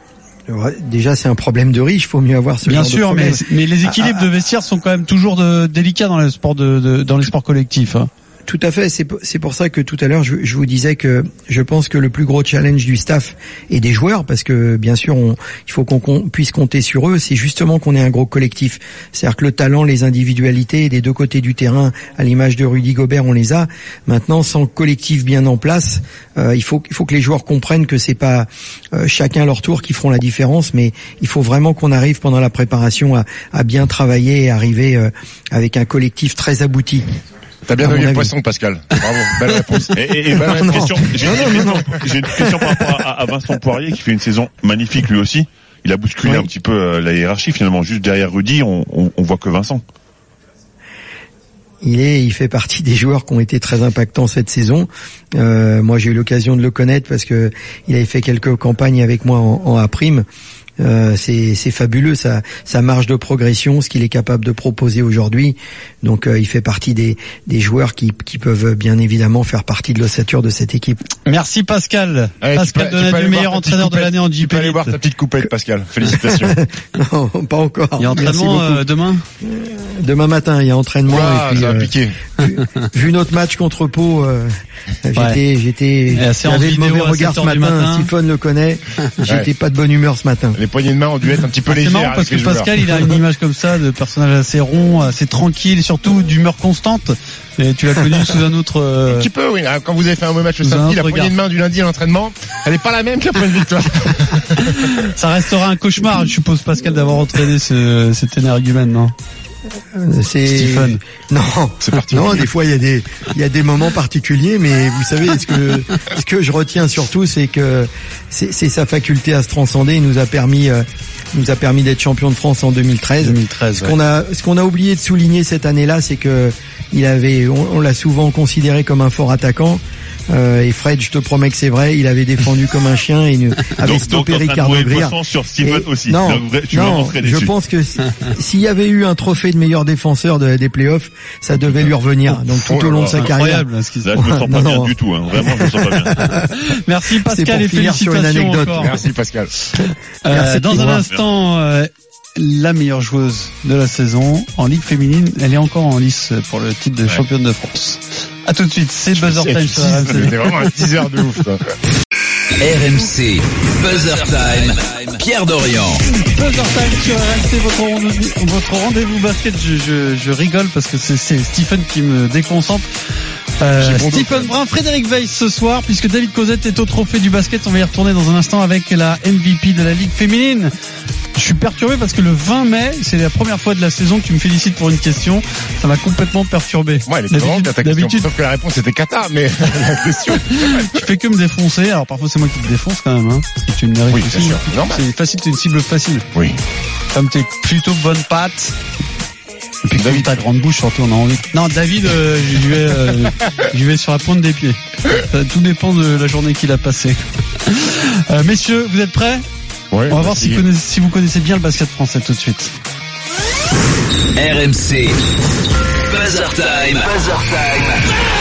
Déjà, c'est un problème de riche. Il faut mieux avoir ce Bien genre sûr, de problème. mais, mais les équilibres ah, ah, de vestiaire sont quand même toujours de, délicats dans les sports de, de dans les sports collectifs. Hein. Tout à fait. C'est c'est pour ça que tout à l'heure je, je vous disais que je pense que le plus gros challenge du staff et des joueurs, parce que bien sûr on, il faut qu'on, qu'on puisse compter sur eux, c'est justement qu'on ait un gros collectif. C'est-à-dire que le talent, les individualités des deux côtés du terrain, à l'image de Rudy Gobert, on les a. Maintenant, sans collectif bien en place, euh, il faut il faut que les joueurs comprennent que c'est pas euh, chacun leur tour qui feront la différence, mais il faut vraiment qu'on arrive pendant la préparation à, à bien travailler et arriver euh, avec un collectif très abouti. T'as bien donné le poisson, Pascal. Bravo, belle réponse. Et, et, et non, une non. question, j'ai, non, une, non, non. j'ai une question par rapport à, à Vincent Poirier qui fait une saison magnifique lui aussi. Il a bousculé oui. un petit peu euh, la hiérarchie finalement. Juste derrière Rudy, on, on, on voit que Vincent. Il est, il fait partie des joueurs qui ont été très impactants cette saison. Euh, moi, j'ai eu l'occasion de le connaître parce que il avait fait quelques campagnes avec moi en, en A-prime. Euh, c'est, c'est fabuleux, sa, sa marge de progression, ce qu'il est capable de proposer aujourd'hui. Donc, euh, il fait partie des, des joueurs qui, qui peuvent bien évidemment faire partie de l'ossature de cette équipe. Merci Pascal. Allez, Pascal Donadieu, meilleur entraîneur de l'année en J P. Tu peux aller voir ta petite coupette, Pascal. Félicitations. Non, pas encore. Il y a entraînement euh, demain. Demain matin, il y a entraînement. Ah, et puis, ça a euh, piqué. Vu, vu notre match contre Pau, euh, j'étais, ouais. j'étais, j'avais le mauvais regard ce matin. matin. Sifon le connaît. J'étais ouais. pas de bonne humeur ce matin. Les poignées de main ont dû être un petit peu ah, légères. C'est marrant parce que Pascal, il a une image comme ça de personnage assez rond, assez tranquille, surtout d'humeur constante. Et tu l'as connu sous un autre. Euh... Un petit peu, oui. Quand vous avez fait un mauvais match le samedi, la poignée de main du lundi à l'entraînement, elle n'est pas la même qu'après une victoire. Ça restera un cauchemar, je suppose, Pascal, d'avoir entraîné ce, cet énergumène, non? C'est Stephen. Non, c'est non, des fois il y a des il y a des moments particuliers, mais vous savez ce que ce que je retiens surtout, c'est que c'est, c'est sa faculté à se transcender. Il nous a permis euh, nous a permis d'être champion de France en deux mille treize. deux mille treize ce ouais. qu'on a ce qu'on a oublié de souligner cette année-là, c'est que il avait on, on l'a souvent considéré comme un fort attaquant. Euh, et Fred, je te promets que c'est vrai, il avait défendu comme un chien et il avait donc, stoppé donc, Ricardo Greer. Sur Stephen aussi. Non, tu non je pense que si, s'il y avait eu un trophée de meilleur défenseur de, des playoffs, ça devait lui revenir. Donc tout oh, au long de sa carrière. Là, je me sens pas non, bien non. du tout. Hein. Vraiment, je me sens pas bien. Merci Pascal et félicitations sur une anecdote. Encore. Merci Pascal. Euh, Merci dans un instant. Euh, la meilleure joueuse de la saison en Ligue féminine, elle est encore en lice pour le titre de ouais. championne de France. À tout de suite, c'est Buzzer Time sur R M C. C'était vraiment un teaser de ouf, quoi. R M C, Buzzer Time, Pierre Dorian. Buzzer Time sur R M C, votre rendez-vous, votre rendez-vous basket. Je, je, je rigole parce que c'est, c'est Stephen qui me déconcentre. Euh, Stephen Brun, Frédéric Weiss ce soir, puisque David Cosette est au trophée du basket. On va y retourner dans un instant avec la M V P de la Ligue féminine. Je suis perturbé parce que le vingt mai, c'est la première fois de la saison que tu me félicites pour une question. Ça m'a complètement perturbé. Ouais, elle est d'habitude, ta question. D'habitude, sauf que la réponse était cata, mais la question. Tu fais que me défoncer. Alors parfois c'est moi qui te défonce quand même, hein. Si tu me mérites oui, aussi. C'est facile, c'est une cible facile. Oui. Comme t'es plutôt bonne patte. Et puis David, ta grande bouche surtout, on a envie. Non, David, euh, j'y vais, euh, j'y vais sur la pointe des pieds. Ça, tout dépend de la journée qu'il a passée. Euh, messieurs, vous êtes prêts? Ouais, on va voir si, connaissez, si vous connaissez bien le basket français tout de suite. R M C, Buzzer Time. Buzzer Time.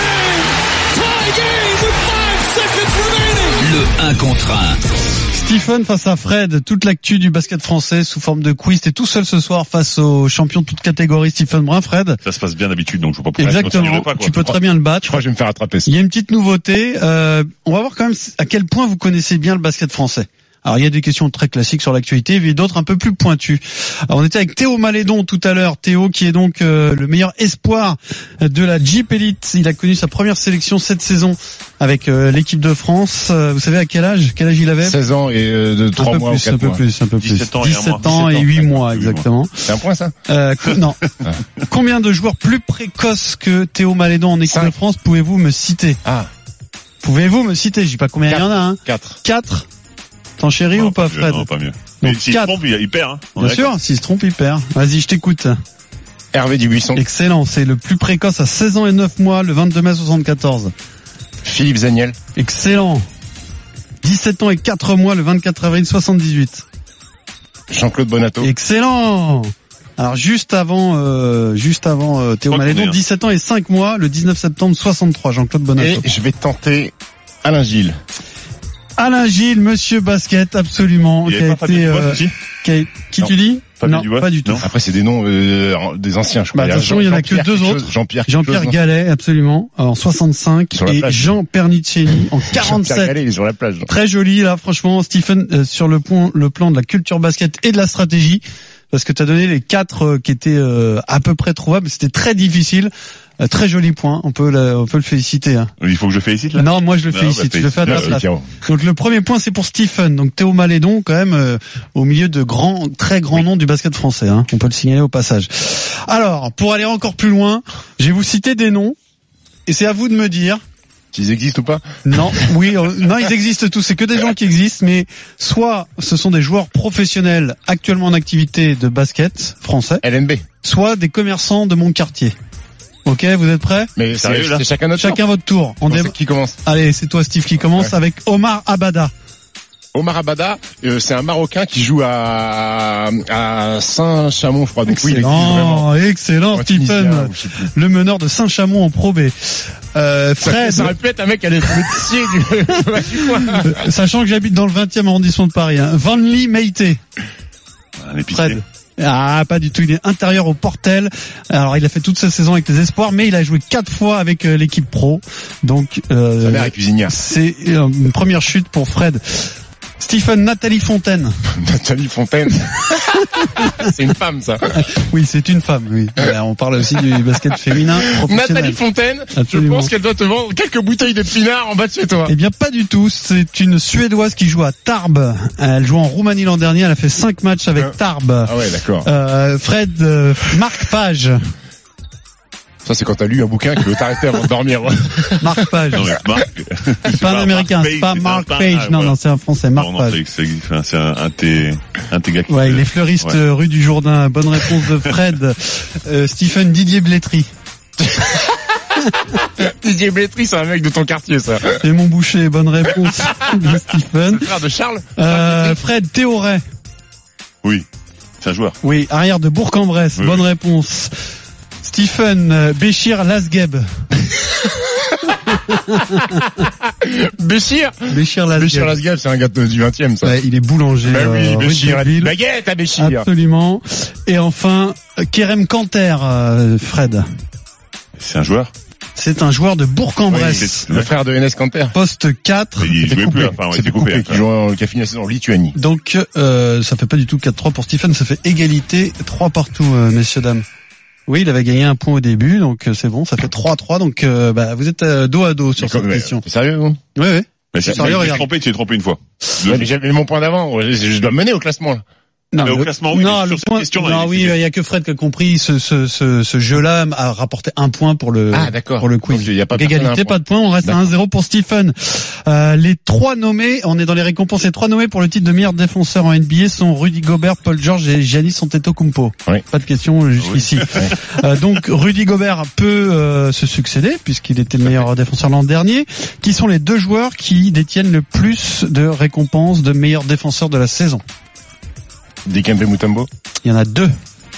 Le un contre un. Stephen face à Fred, toute l'actu du basket français sous forme de quiz. T'es tout seul ce soir face au champion de toute catégorie, Stephen Brun. Fred, ça se passe bien d'habitude, donc je vois pas pourquoi. Exactement, pas, quoi. Tu peux très bien le battre. Je crois que je vais me faire attraper. Il y a une petite nouveauté. Euh, on va voir quand même à quel point vous connaissez bien le basket français. Alors il y a des questions très classiques sur l'actualité, et d'autres un peu plus pointues. Alors, on était avec Théo Malédon tout à l'heure. Théo qui est donc euh, le meilleur espoir de la Jeep Elite. Il a connu sa première sélection cette saison avec euh, l'équipe de France. Euh, vous savez à quel âge Quel âge il avait? seize ans et euh, de trois mois plus, ou quatre un peu mois. plus, un peu plus. dix-sept ans et, dix-sept ans et huit mois exactement. C'est un point ça euh, co- Non. Combien de joueurs plus précoces que Théo Malédon en équipe Cinq. de France pouvez-vous me citer? Ah. Pouvez-vous me citer? Je dis pas combien il y en a. Hein. quatre. quatre. T'en chéris ou pas, Fred? Non, pas mieux. Mais s'il se trompe, il perd. Hein. Bien sûr, s'il se trompe, il perd. Vas-y, je t'écoute. Hervé Dubuisson. Excellent, c'est le plus précoce à seize ans et neuf mois, le vingt-deux mai soixante-quatorze. Philippe Zaniel. Excellent. dix-sept ans et quatre mois, le vingt-quatre avril soixante-dix-huit. Jean-Claude Bonato. Excellent. Alors juste avant, euh, juste avant euh, Théo Malédon, dix-sept ans et cinq mois, le dix-neuf septembre soixante-trois, Jean-Claude Bonato. Et je vais tenter Alain Gilles. Alain Gilles, monsieur basket, absolument. Il qui a pas été, euh, aussi qui, a, qui tu dis? Fabien Non, Dubois pas du tout. Non. Après, c'est des noms euh, des anciens, je crois. Bah, attention, il y en a que deux autres. Chose, Jean-Pierre, Jean-Pierre chose, Gallet, absolument, en soixante-cinq, et plage. Jean Pernicelli en quarante-sept. Jean-Pierre Gallet, il est sur la plage. Très joli, là, franchement, Stephen, euh, sur le point, le plan de la culture basket et de la stratégie, parce que tu as donné les quatre euh, qui étaient euh, à peu près trouvables, c'était très difficile. Euh, très joli point, on peut le, on peut le féliciter. Hein. Il faut que je félicite là. Non, moi je le non, félicite, bah, je le fais à ta Merci, place. Caro. Donc le premier point c'est pour Stephen, donc Théo Malédon quand même euh, au milieu de grands, très grands oui. noms du basket français. Hein. On peut le signaler au passage. Alors pour aller encore plus loin, je vais vous citer des noms et c'est à vous de me dire. S'ils existent ou pas? Non, oui, euh, non, ils existent tous. C'est que des gens qui existent, mais soit ce sont des joueurs professionnels actuellement en activité de basket français, L N B, soit des commerçants de mon quartier. Ok, vous êtes prêts? Mais c'est, c'est chacun notre Chacun tour. votre tour. On dé... Qui commence? Allez, c'est toi Steve qui commence ouais. avec Omar Abada. Omar Abada, euh, c'est un Marocain qui joue à, à Saint-Chamond, je crois. Donc excellent, oui, excellent, Stephen, le meneur de Saint-Chamond en Pro B. Euh, Fred, ça aurait pu être un mec à l'épicier du coin. Sachant que j'habite dans le vingtième arrondissement de Paris. Hein. Van Lee Meite. Un épicier. Fred. Ah, pas du tout. Il est intérieur au Portel. Alors, il a fait toute sa saison avec les espoirs, mais il a joué quatre fois avec euh, l'équipe pro. Donc, euh, sa mère est cuisinière. C'est une première chute pour Fred. Stephen, Nathalie Fontaine. Nathalie Fontaine. C'est une femme, ça. Oui, c'est une femme, oui. Voilà, on parle aussi du basket féminin professionnel. Nathalie Fontaine, absolument. Je pense qu'elle doit te vendre quelques bouteilles de pinard en bas de chez toi. Eh bien, pas du tout. C'est une Suédoise qui joue à Tarbes. Elle joue en Roumanie l'an dernier. Elle a fait cinq matchs avec euh... Tarbes. Ah ouais, d'accord. Euh, Fred, euh, Marc Page. Ça, c'est quand t'as lu un bouquin qui veut t'arrêter avant de dormir. Marc Page. Non, Marc... C'est pas un américain, c'est pas Mark Page. Ah, non, ouais. non, c'est un français, Marc non, Page. Non, c'est, c'est, c'est un, un tes, un tes gars qui... Ouais, il est fleuriste ouais. rue du Jourdain. Bonne réponse de Fred. euh, Stephen, Didier Blétry. Didier Blétry, c'est un mec de ton quartier, ça. C'est mon boucher. Bonne réponse de Stephen. C'est le frère de Charles. Euh, Fred, Théoret. Oui, c'est un joueur. Oui, arrière de Bourg-en-Bresse. Oui. Bonne réponse. Stephen, euh, Béchir Lasgueb. Béchir Béchir Lasgueb. Béchir Lasgueb, c'est un gars du vingtième, ça. Ouais, il est boulanger. Bah oui, euh, Béchir. Baguette à Béchir. Absolument. Et enfin, Kerem Kanter, euh, Fred. C'est un joueur. C'est un joueur de Bourg-en-Bresse. Oui, le frère de Enes Kanter. Poste quatre. Il jouait plus, enfin, ouais, c'était coupé, coupé qui, joue, qui a fini la saison en Lituanie. Donc, euh, ça fait pas du tout quatre trois pour Stephen, ça fait égalité, trois partout, euh, messieurs, dames. Oui, il avait gagné un point au début, donc euh, c'est bon, ça fait trois trois, donc euh, bah, vous êtes euh, dos à dos sur cette ouais, question. C'est sérieux, vous? Oui, oui. Mais si tu t'es trompé, tu t'es trompé une fois. Ouais, mais j'avais mon point d'avant, je, je dois mener au classement, là. Non, mais le, au classement, oui, non, mais le sur point, cette question, non, il oui, il y a que Fred qui a compris ce, ce, ce, ce jeu-là a rapporté un point pour le, ah, d'accord. pour le quiz. Donc, y a pas égalité, pas de point, on reste à un zéro pour Stephen. Euh, les trois nommés, on est dans les récompenses, les trois nommés pour le titre de meilleur défenseur en N B A sont Rudy Gobert, Paul George et Giannis Antetokounmpo. Oui. Pas de question jusqu'ici. Oui. euh, donc, Rudy Gobert peut euh, se succéder puisqu'il était le meilleur défenseur l'an dernier. Qui sont les deux joueurs qui détiennent le plus de récompenses de meilleur défenseur de la saison? Dikembe Mutombo. Il y en a deux.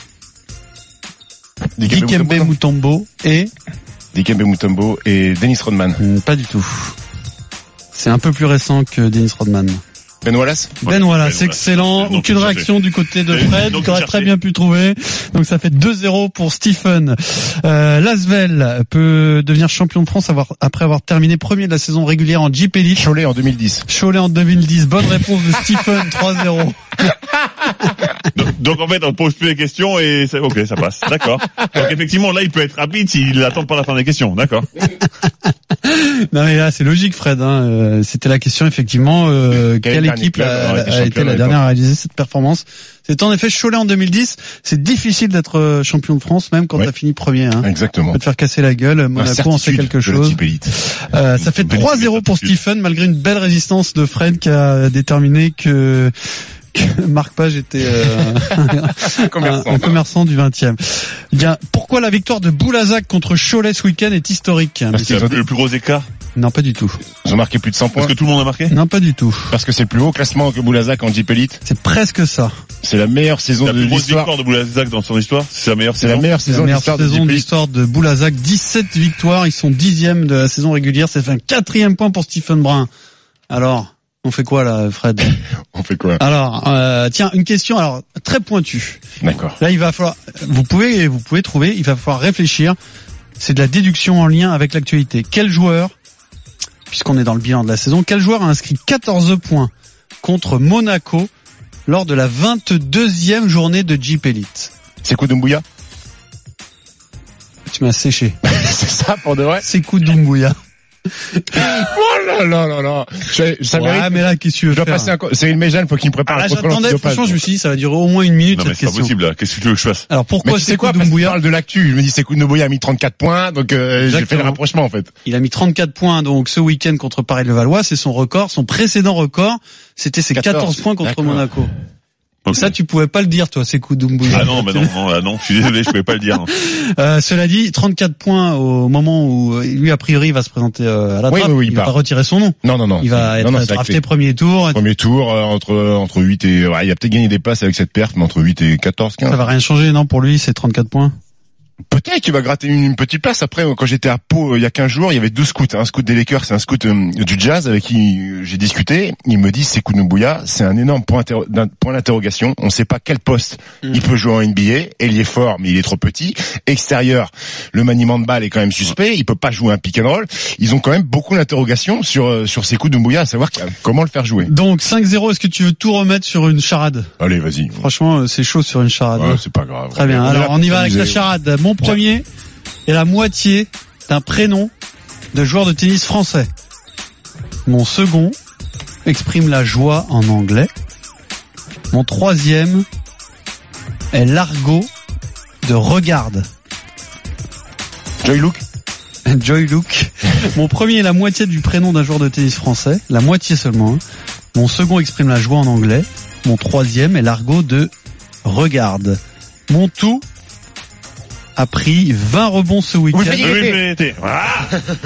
Dikembe, Dikembe Mutombo et Dikembe Mutombo et Dennis Rodman. Mmh, pas du tout. C'est un peu plus récent que Dennis Rodman. Ben Wallace. Ben Wallace, ben excellent. Wallace. Aucune réaction du côté de Fred, qui aurait très bien pu trouver. Donc ça fait deux zéro pour Stephen. Euh, L'Asvel peut devenir champion de France avoir, après avoir terminé premier de la saison régulière en Jeep Elite. Cholet en deux mille dix. Cholet en deux mille dix. Bonne réponse de Stephen, trois zéro. donc, donc en fait on pose plus les questions et c'est ok, ça passe. D'accord. Donc effectivement là il peut être rapide s'il attend pas la fin des questions. D'accord. Non mais là c'est logique Fred. Hein. C'était la question effectivement. Euh, quelle équipe a, a, a été la dernière à réaliser cette performance? C'est en effet Cholet en deux mille dix. C'est difficile d'être champion de France même quand ouais. t'as fini premier. Hein. Exactement. On peut te faire casser la gueule. Monaco en sait quelque chose. Euh, ça fait trois zéro pour Stephen malgré une belle résistance de Fred qui a déterminé que que Marc Page était euh, un, commerçant, un, un commerçant du vingtième. Bien, pourquoi la victoire de Boulazac contre Cholet ce week-end est historique? Parce que c'est le plus gros écart. Non, pas du tout. Ils ont marqué plus de cent points. Parce que tout le monde a marqué? Non, pas du tout. Parce que c'est le plus haut classement que Boulazac en Jeep Elite. C'est presque ça. C'est la meilleure saison la de l'histoire. La plus grosse victoire de Boulazac dans son histoire. C'est la meilleure c'est saison. La meilleure saison, la meilleure saison de l'histoire de Boulazac. dix-sept victoires. Ils sont dixième de la saison régulière. Ça fait un quatrième point pour Stephen Brun. Alors, on fait quoi là, Fred? On fait quoi? Alors, euh, tiens, une question alors très pointue. D'accord. Là, il va falloir, vous pouvez, vous pouvez trouver, il va falloir réfléchir. C'est de la déduction en lien avec l'actualité. Quel joueur, puisqu'on est dans le bilan de la saison, quel joueur a inscrit quatorze points contre Monaco lors de la vingt-deuxième journée de Jeep Elite? Sekou Doumbouya. Tu m'as séché. C'est ça pour de vrai? Sekou Doumbouya. Oh là là là là. Je, ça ouais, mérite. Mais là, qu'est-ce que tu veux je dois faire? passer un, c'est une Méjeanne, faut qu'il me prépare. Ah, là, j'attendais, franchement, je me suis dit, ça va durer au moins une minute, non, cette mais c'est question. pas possible, là. Qu'est-ce que tu veux que je fasse? Alors, pourquoi c'est quoi? Parce qu'il parle de l'actu. Je me dis, Sekou Doumbouya a mis trente-quatre points, donc, euh, j'ai fait le rapprochement, en fait. Il a mis trente-quatre points, donc, ce week-end contre Paris-le-Valois. C'est son record. Son précédent record, c'était ses quatorze, quatorze points contre Monaco. Okay. Ça, tu pouvais pas le dire, toi, Sekou Doumbouya. Ah non, bah non, non, ah non, je suis désolé, je pouvais pas le dire. Euh, cela dit, trente-quatre points au moment où lui, a priori, il va se présenter euh, à la oui, trappe. Oui, oui, il, il va pas retirer son nom. Non, non, non. Il va être non, non, drafté premier tour. Premier tour, euh, entre, entre huit et, ouais, il a peut-être gagné des places avec cette perte, mais entre huit et quatorze, quinze. Ça va rien changer, non, pour lui, c'est trente-quatre points. Peut-être qu'il va gratter une, une petite place. Après, quand j'étais à Pau, il y a quinze jours, il y avait deux scouts. Un scout des Lakers, c'est un scout euh, du Jazz avec qui j'ai discuté. Il me dit, Sekou Doumbouya, c'est un énorme point, d'un, point d'interrogation. On ne sait pas quel poste mmh. il peut jouer en N B A. Ailier fort, mais il est trop petit. Extérieur, le maniement de balle est quand même suspect. Il peut pas jouer un pick and roll. Ils ont quand même beaucoup d'interrogations sur sur Sekou Doumbouya, à savoir comment le faire jouer. Donc cinq zéro, est-ce que tu veux tout remettre sur une charade? Allez, vas-y. Franchement, c'est chaud sur une charade. Ouais, c'est pas grave. Très bien. Alors, on y va avec la charade. Mon premier est la moitié d'un prénom de joueur de tennis français. Mon second exprime la joie en anglais. Mon troisième est l'argot de regarde. Joy Luke. Joy Luke. Mon premier est la moitié du prénom d'un joueur de tennis français. La moitié seulement. Hein. Mon second exprime la joie en anglais. Mon troisième est l'argot de regarde. Mon tout a pris vingt rebonds ce week-end. Oui, voilà.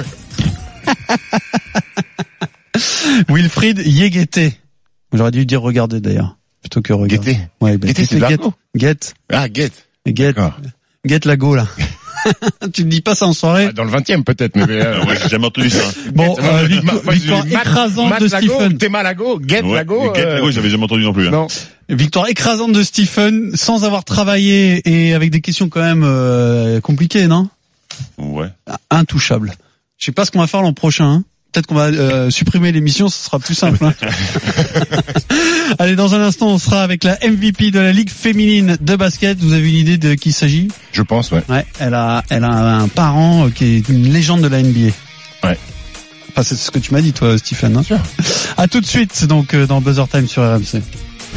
Wilfried Yégueté. J'aurais dû dire regarder d'ailleurs, plutôt que regarder. Guetté. Ouais, bah, Guetté, c'est l'argot. Guette. Ah, Guette. Guette. Guette la go, là. Tu ne dis pas ça en soirée? Dans le vingtième peut-être, mais euh, ouais, j'ai jamais entendu ça. Bon, euh, victoire, victoire écrasante Matt de Lago, Stephen. T'es Malago, Guette ouais, Lago. Guette Lago, j'avais jamais entendu non plus. Hein. Non. Victoire écrasante de Stephen, sans avoir travaillé et avec des questions quand même euh, compliquées, non? Ouais. Intouchable. Je sais pas ce qu'on va faire l'an prochain. Hein. Peut-être qu'on va euh, supprimer l'émission, ce sera plus simple. Hein. Allez, dans un instant, on sera avec la M V P de la Ligue féminine de basket. Vous avez une idée de qui il s'agit ? Je pense, ouais. Ouais, elle a, elle a un parent qui est une légende de la N B A. Ouais. Enfin, c'est ce que tu m'as dit, toi, Stephen. Hein. Sure. À tout de suite, donc, dans Buzzer Time sur R M C.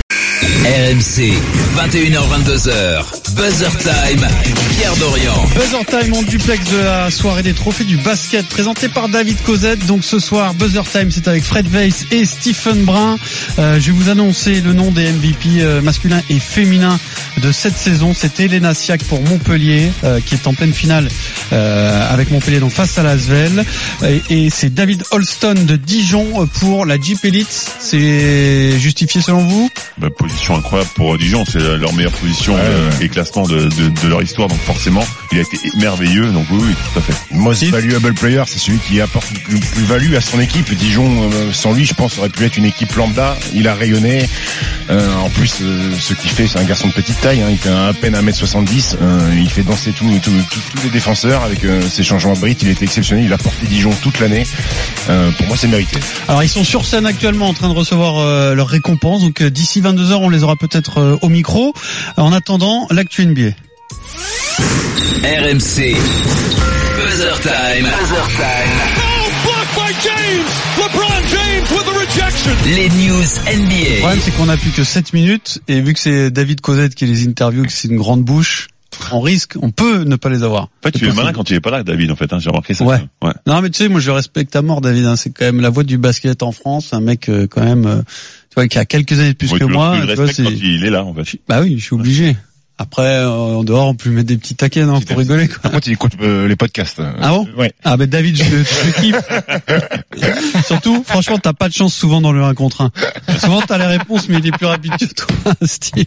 R M C, vingt et une heures vingt-deux heures, Buzzer Time, Pierre Dorian. Buzzer Time en duplex de la soirée des trophées du basket, présenté par David Cosette. Donc ce soir, Buzzer Time, c'est avec Fred Weiss et Stephen Brun. Euh, je vais vous annoncer le nom des M V P euh, masculins et féminins de cette saison. C'est Elena Siak pour Montpellier, euh, qui est en pleine finale euh, avec Montpellier, donc face à l'Asvel. Et, et c'est David Holston de Dijon pour la Jeep Elite. C'est justifié selon vous ? Bah, position incroyable pour Dijon, c'est leur meilleure position ouais, euh, ouais. et classement de, de, de leur histoire, donc forcément il a été merveilleux, donc oui, oui tout à fait. Most valuable player, c'est celui qui apporte plus, plus value à son équipe. Dijon, euh, sans lui, je pense, aurait pu être une équipe lambda. Il a rayonné. Euh, en plus, euh, ce qu'il fait, c'est un garçon de petite taille. Hein, il fait à peine un mètre soixante-dix. Euh, il fait danser tous tout, tout, tout les défenseurs avec euh, ses changements de briques. Il était exceptionnel. Il a porté Dijon toute l'année. Euh, pour moi, c'est mérité. Alors, ils sont sur scène actuellement en train de recevoir euh, leur récompense. Donc, euh, d'ici vingt-deux heures, on les aura peut-être euh, au micro. En attendant, l'actu N B A. R M C Buzzer Time. Buzzer Time. Oh, blocked by James. LeBron James with a rejection. Les news N B A. Le problème, c'est qu'on n'a plus que sept minutes et vu que c'est David Cosette qui les interviews, que c'est une grande bouche, on risque, on peut ne pas les avoir. En fait, tu es malin quand tu es pas là, David, en fait, hein, j'ai remarqué ça. Ouais. ouais. Non, mais tu sais, moi, je respecte à mort David, hein, c'est quand même la voix du basket en France, un mec, euh, quand même, euh, tu vois, qui a quelques années de plus ouais, que tu moi. Tu le respectes quand il est là, en fait. Bah oui, je suis obligé. Après, en dehors, on peut mettre des petits taquets, non, pour rigoler, quoi. Par contre, il écoute euh, les podcasts. Ah bon? Ouais. Ah, ben, David, je, je le kiffe. Surtout, franchement, t'as pas de chance souvent dans le un contre un. Souvent, t'as les réponses, mais il est plus rapide que toi, Steve.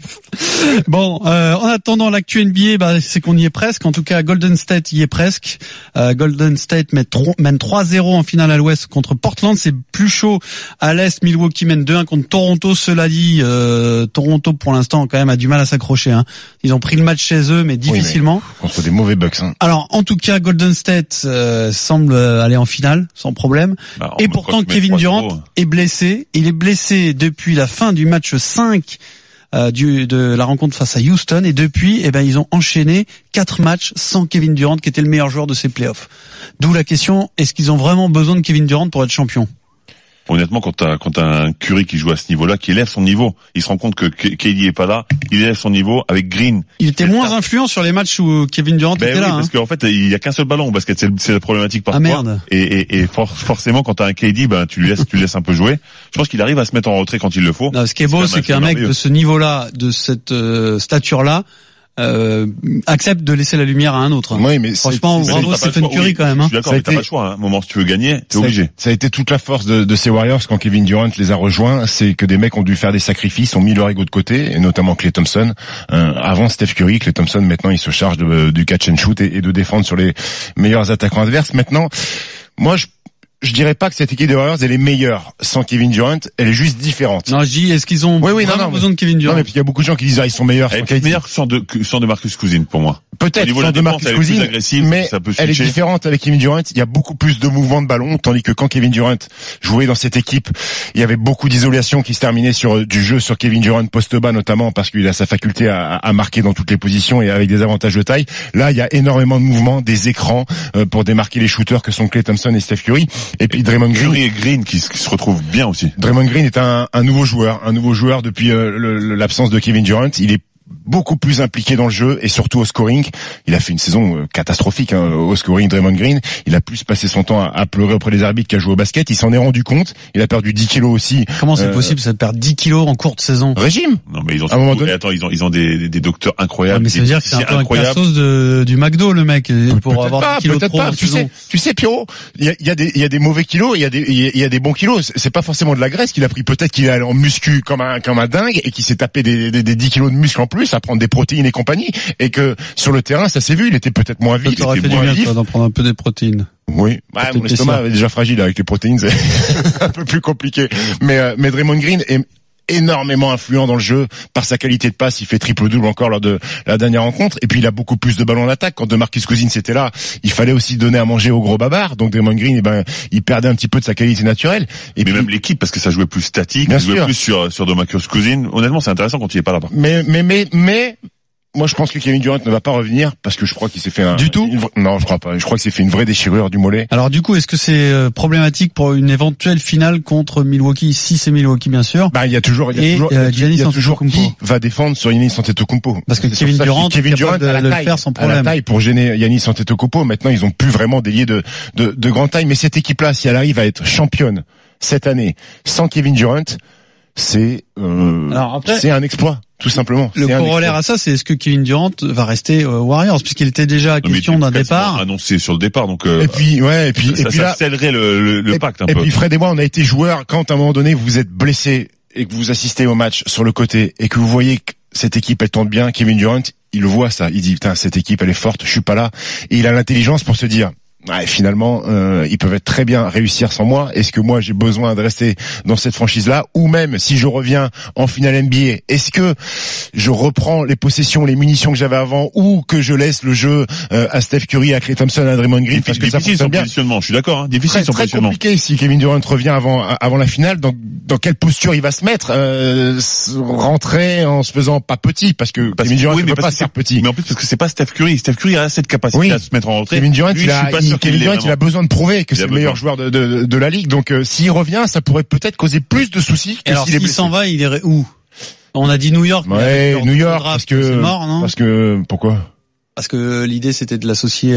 Bon, euh, en attendant, l'actu N B A, bah, c'est qu'on y est presque. En tout cas, Golden State y est presque. Euh, Golden State mène trois zéro en finale à l'ouest contre Portland. C'est plus chaud à l'est. Milwaukee mène deux un contre Toronto. Cela dit, euh, Toronto, pour l'instant, quand même, a du mal à s'accrocher, hein. Ils ont pris le match chez eux, mais difficilement. Oui, mais contre des mauvais Bucks. Hein. Alors, en tout cas, Golden State euh, semble aller en finale sans problème. Bah, et pourtant, Kevin Durant est blessé. Il est blessé depuis la fin du match cinq euh, du, de la rencontre face à Houston. Et depuis, eh ben, ils ont enchaîné quatre matchs sans Kevin Durant, qui était le meilleur joueur de ces playoffs. D'où la question, est-ce qu'ils ont vraiment besoin de Kevin Durant pour être champion ? Honnêtement, quand t'as, quand t'as un Curry qui joue à ce niveau-là, qui élève son niveau, il se rend compte que K D est pas là, il élève son niveau avec Green. Il était moins ça. influent sur les matchs où Kevin Durant ben était oui, là. Parce hein. qu'en fait, il y a qu'un seul ballon au basket, c'est, c'est la problématique parfois. Ah merde. Et, et, et for, forcément, quand t'as un K D, ben tu lui laisses, tu lui laisses un peu jouer. Je pense qu'il arrive à se mettre en retrait quand il le faut. Non, ce qui est beau, c'est, c'est qu'un mec de ce niveau-là, de cette euh, stature-là, Euh, accepte de laisser la lumière à un autre. Oui, mais franchement, c'est, bravo Stephen Curry oui, quand même. Hein. Je suis d'accord, mais t'as pas le choix. Hein. Un moment, si tu veux gagner, t'es ça obligé. A, ça a été toute la force de, de ces Warriors quand Kevin Durant les a rejoints, c'est que des mecs ont dû faire des sacrifices, ont mis leur ego de côté, et notamment Klay Thompson. Euh, avant Steph Curry, Klay Thompson, maintenant, il se charge de, du catch and shoot et, et de défendre sur les meilleurs attaquants adverses. Maintenant, moi, je Je dirais pas que cette équipe des Warriors elle est meilleure sans Kevin Durant, elle est juste différente. Non, je dis est-ce qu'ils ont oui, oui, vraiment non, non, besoin mais, de Kevin Durant? Non, mais puis il y a beaucoup de gens qui disent ah ils sont meilleurs. Elle est meilleure sans de sans de Marcus Cousins pour moi. Peut-être sans de Marcus Cousins, mais ça peut elle est différente avec Kevin Durant. Il y a beaucoup plus de mouvements de ballon, tandis que quand Kevin Durant jouait dans cette équipe, il y avait beaucoup d'isolation qui se terminait sur du jeu sur Kevin Durant poste bas notamment parce qu'il a sa faculté à, à marquer dans toutes les positions et avec des avantages de taille. Là, il y a énormément de mouvements, des écrans euh, pour démarquer les shooters que sont Klay Thompson et Steph Curry. Et puis Draymond Green. Et Green qui, qui se retrouve bien aussi. Draymond Green est un, un nouveau joueur, un nouveau joueur depuis euh, le, l'absence de Kevin Durant. Il est beaucoup plus impliqué dans le jeu et surtout au scoring. Il a fait une saison euh, catastrophique hein, au scoring, Draymond Green. Il a plus passé son temps à, à pleurer auprès des arbitres qu'à jouer au basket. Il s'en est rendu compte. Il a perdu dix kilos aussi. Comment c'est euh, possible ça de perdre dix kilos en courte saison? Régime. Non mais ils ont à un moment donné... attends, ils ont ils ont des des, des docteurs incroyables. Ouais, mais ça veut dire que c'est un peu un cassos de du McDo le mec pour peut-être avoir pas, dix kilos de trop. Pas. Tu sais, tu sais Pierrot, il y a, y a des il y a des mauvais kilos, il y a des il y a des bons kilos. C'est pas forcément de la graisse qu'il a pris. Peut-être qu'il est allé en muscu comme un comme un dingue et qu'il s'est tapé des, des des dix kilos de muscle en plus à prendre des protéines et compagnie, et que sur le terrain ça s'est vu, il était peut-être moins vif, il était moins bien, vif. Toi, d'en prendre un peu des protéines. Oui, bah, mon estomac est déjà fragile avec les protéines, c'est un peu plus compliqué. Mais euh, mais Draymond Green est énormément influent dans le jeu par sa qualité de passe. Il fait triple-double encore lors de la dernière rencontre. Et puis il a beaucoup plus de ballons en attaque. Quand DeMarcus Cousins était là, il fallait aussi donner à manger aux gros babards. Donc Draymond Green, eh ben, il perdait un petit peu de sa qualité naturelle. Et mais puis, même l'équipe, parce que ça jouait plus statique, ça jouait sûr. plus sur sur DeMarcus Cousins. Honnêtement, c'est intéressant quand il est pas là-bas. Mais mais mais mais moi, je pense que Kevin Durant ne va pas revenir parce que je crois qu'il s'est fait un... Du tout? Une... Non, je crois pas. Je crois qu'il s'est fait une vraie déchirure du mollet. Alors du coup, est-ce que c'est problématique pour une éventuelle finale contre Milwaukee, si c'est Milwaukee bien sûr? Bah, il y a toujours, il y a et toujours, euh, il y a toujours qui va défendre sur Giannis Antetokounmpo. Parce que Kevin Durant, Kevin Durant de, a la de taille, le faire sans a problème. la taille pour gêner Giannis Antetokounmpo. Maintenant, ils ont plus vraiment des liés de, de, de grande taille. Mais cette équipe-là, si elle arrive à être championne cette année sans Kevin Durant, c'est euh, Alors après, c'est un exploit. Tout simplement. Le corollaire à ça, c'est est-ce que Kevin Durant va rester aux Warriors, puisqu'il était déjà non, question d'un départ. Annoncé sur le départ, donc. Euh, et puis ouais, et puis ça, et puis ça là, scellerait le, le, le et, pacte un et peu. Et puis Fred et moi, on a été joueurs. Quand à un moment donné vous êtes blessé et que vous assistez au match sur le côté et que vous voyez que cette équipe elle tourne bien, Kevin Durant, il le voit ça. Il dit putain, cette équipe elle est forte, je suis pas là. Et il a l'intelligence pour se dire. Ouais, finalement, euh, ils peuvent être très bien réussir sans moi. Est-ce que moi j'ai besoin de rester dans cette franchise-là, ou même si je reviens en finale N B A, est-ce que je reprends les possessions, les munitions que j'avais avant, ou que je laisse le jeu euh, à Steph Curry, à Klay Thompson, à Draymond Green, parce que ça difficile son bien. positionnement. Je suis d'accord. Hein, difficile très, son très positionnement. Compliqué si Kevin Durant revient avant avant la finale. Dans dans quelle posture il va se mettre, euh, rentrer en se faisant pas petit, parce que parce Kevin Durant oui, ne peut pas se faire petit. Mais en plus parce que c'est pas Steph Curry. Steph Curry a cette capacité oui. à se mettre en retrait. Kevin Durant, Lui, il a, il, Kevin Durant, il a besoin de prouver que c'est le meilleur joueur de, de, de la ligue. Donc euh, s'il revient, ça pourrait peut-être causer plus de soucis que alors s'il est blessé. s'il s'en va, il irait où? On a dit New York. Ouais, New York, parce que c'est mort, non? Parce que pourquoi? Parce que l'idée c'était de l'associer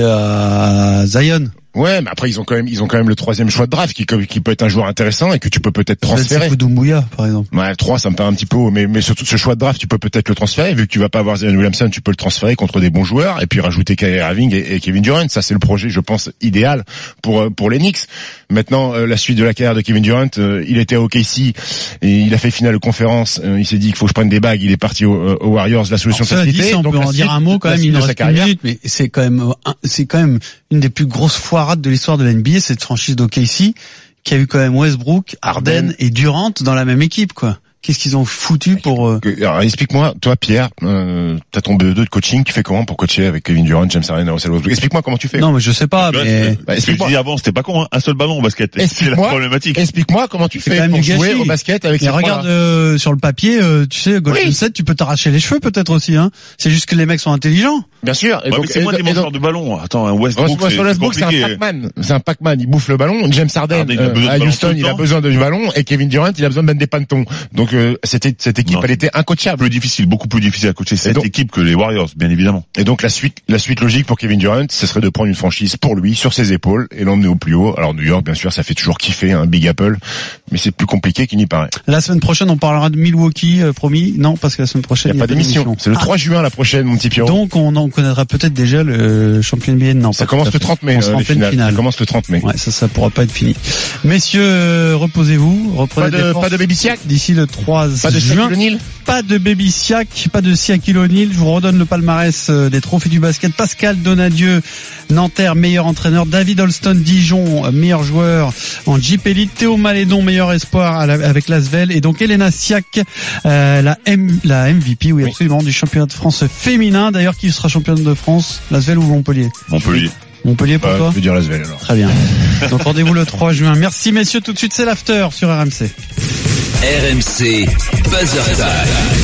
à Zion. Ouais, mais après ils ont quand même ils ont quand même le troisième choix de draft qui qui peut être un joueur intéressant et que tu peux peut-être transférer. Doumbouya par exemple. Ouais, trois ça me paraît un petit peu haut, mais mais surtout ce choix de draft tu peux peut-être le transférer vu que tu vas pas avoir Zion Williamson, tu peux le transférer contre des bons joueurs et puis rajouter Kyrie Irving et, et Kevin Durant. Ça c'est le projet je pense idéal pour pour les Knicks. Maintenant euh, la suite de la carrière de Kevin Durant, euh, il était à O K C et il a fait finale de conférence, euh, il s'est dit qu'il faut que je prenne des bagues, il est parti aux, aux Warriors, la solution facilitée. On peut en dire un mot quand même, il nous reste une minute, mais c'est quand même c'est quand même une des plus grosses foirades de l'histoire de la N B A, cette franchise d'O K C qui a eu quand même Westbrook, Harden et Durant dans la même équipe, quoi. Qu'est-ce qu'ils ont foutu pour... Euh... Alors explique-moi, toi Pierre, euh, t'as ton B E deux de coaching, tu fais comment pour coacher avec Kevin Durant, James Harden, Russell Westbrook? Explique-moi comment tu fais. Non mais je sais pas, mais... Bah, ce que je dis avant, c'était pas con, hein. Un seul ballon au basket. C'est la problématique. Explique-moi comment tu fais pour jouer au basket avec mais ces regarde euh, sur le papier, euh, tu sais, Golden State, tu peux t'arracher les cheveux peut-être aussi, hein. C'est juste que les mecs sont intelligents. Bien sûr. Et ouais, donc, mais c'est moins des mangeurs de ballon. Attends, un Westbrook, c'est, Westbrook, c'est un Pac-Man. C'est un Pac-Man. Il bouffe le ballon. James Harden, Harden euh, à Houston, il a besoin de ballon, et Kevin Durant, il a besoin de mettre des pantons. Donc euh, c'était cette équipe, non, elle était incoachable. Plus difficile, beaucoup plus difficile à coacher cette donc, équipe que les Warriors, bien évidemment. Et donc la suite, la suite logique pour Kevin Durant, ce serait de prendre une franchise pour lui, sur ses épaules, et l'emmener au plus haut. Alors New York, bien sûr, ça fait toujours kiffer, un hein, Big Apple, mais c'est plus compliqué qu'il n'y paraît. La semaine prochaine, on parlera de Milwaukee, euh, promis. Non, parce que la semaine prochaine, il n'y a, a pas d'émission. C'est le ah. trois juin la prochaine, mon petit Pierrot. Donc on en connaîtra peut-être déjà le champion N B A. Non, ça commence le trente mai. Euh, les finales. Finale. Ça commence le trente mai. Ouais, ça, ça pourra pas être fini. Messieurs, euh, reposez-vous, reprenez pas de, des forces. Pas de Baby Siak d'ici le trois pas de juin. O'Neal. Pas de Baby Siak, pas de Shaquille O'Neal. Je vous redonne le palmarès des trophées du basket. Pascal Donadieu, Nanterre, meilleur entraîneur. David Holston, Dijon, meilleur joueur en Jeep Elite. Théo Malédon, meilleur espoir avec l'Asvel. Et donc Elena Siak, euh, la, M, la M V P, oui, oui, absolument, du championnat de France féminin. D'ailleurs, qui sera championne de France, l'Asvel ou Montpellier? Montpellier. Montpellier pour bah, toi? Je veux dire l'Asvel alors. Très bien. Donc rendez-vous le trois juin. Merci messieurs, tout de suite c'est l'after sur R M C. R M C Buzzer Time.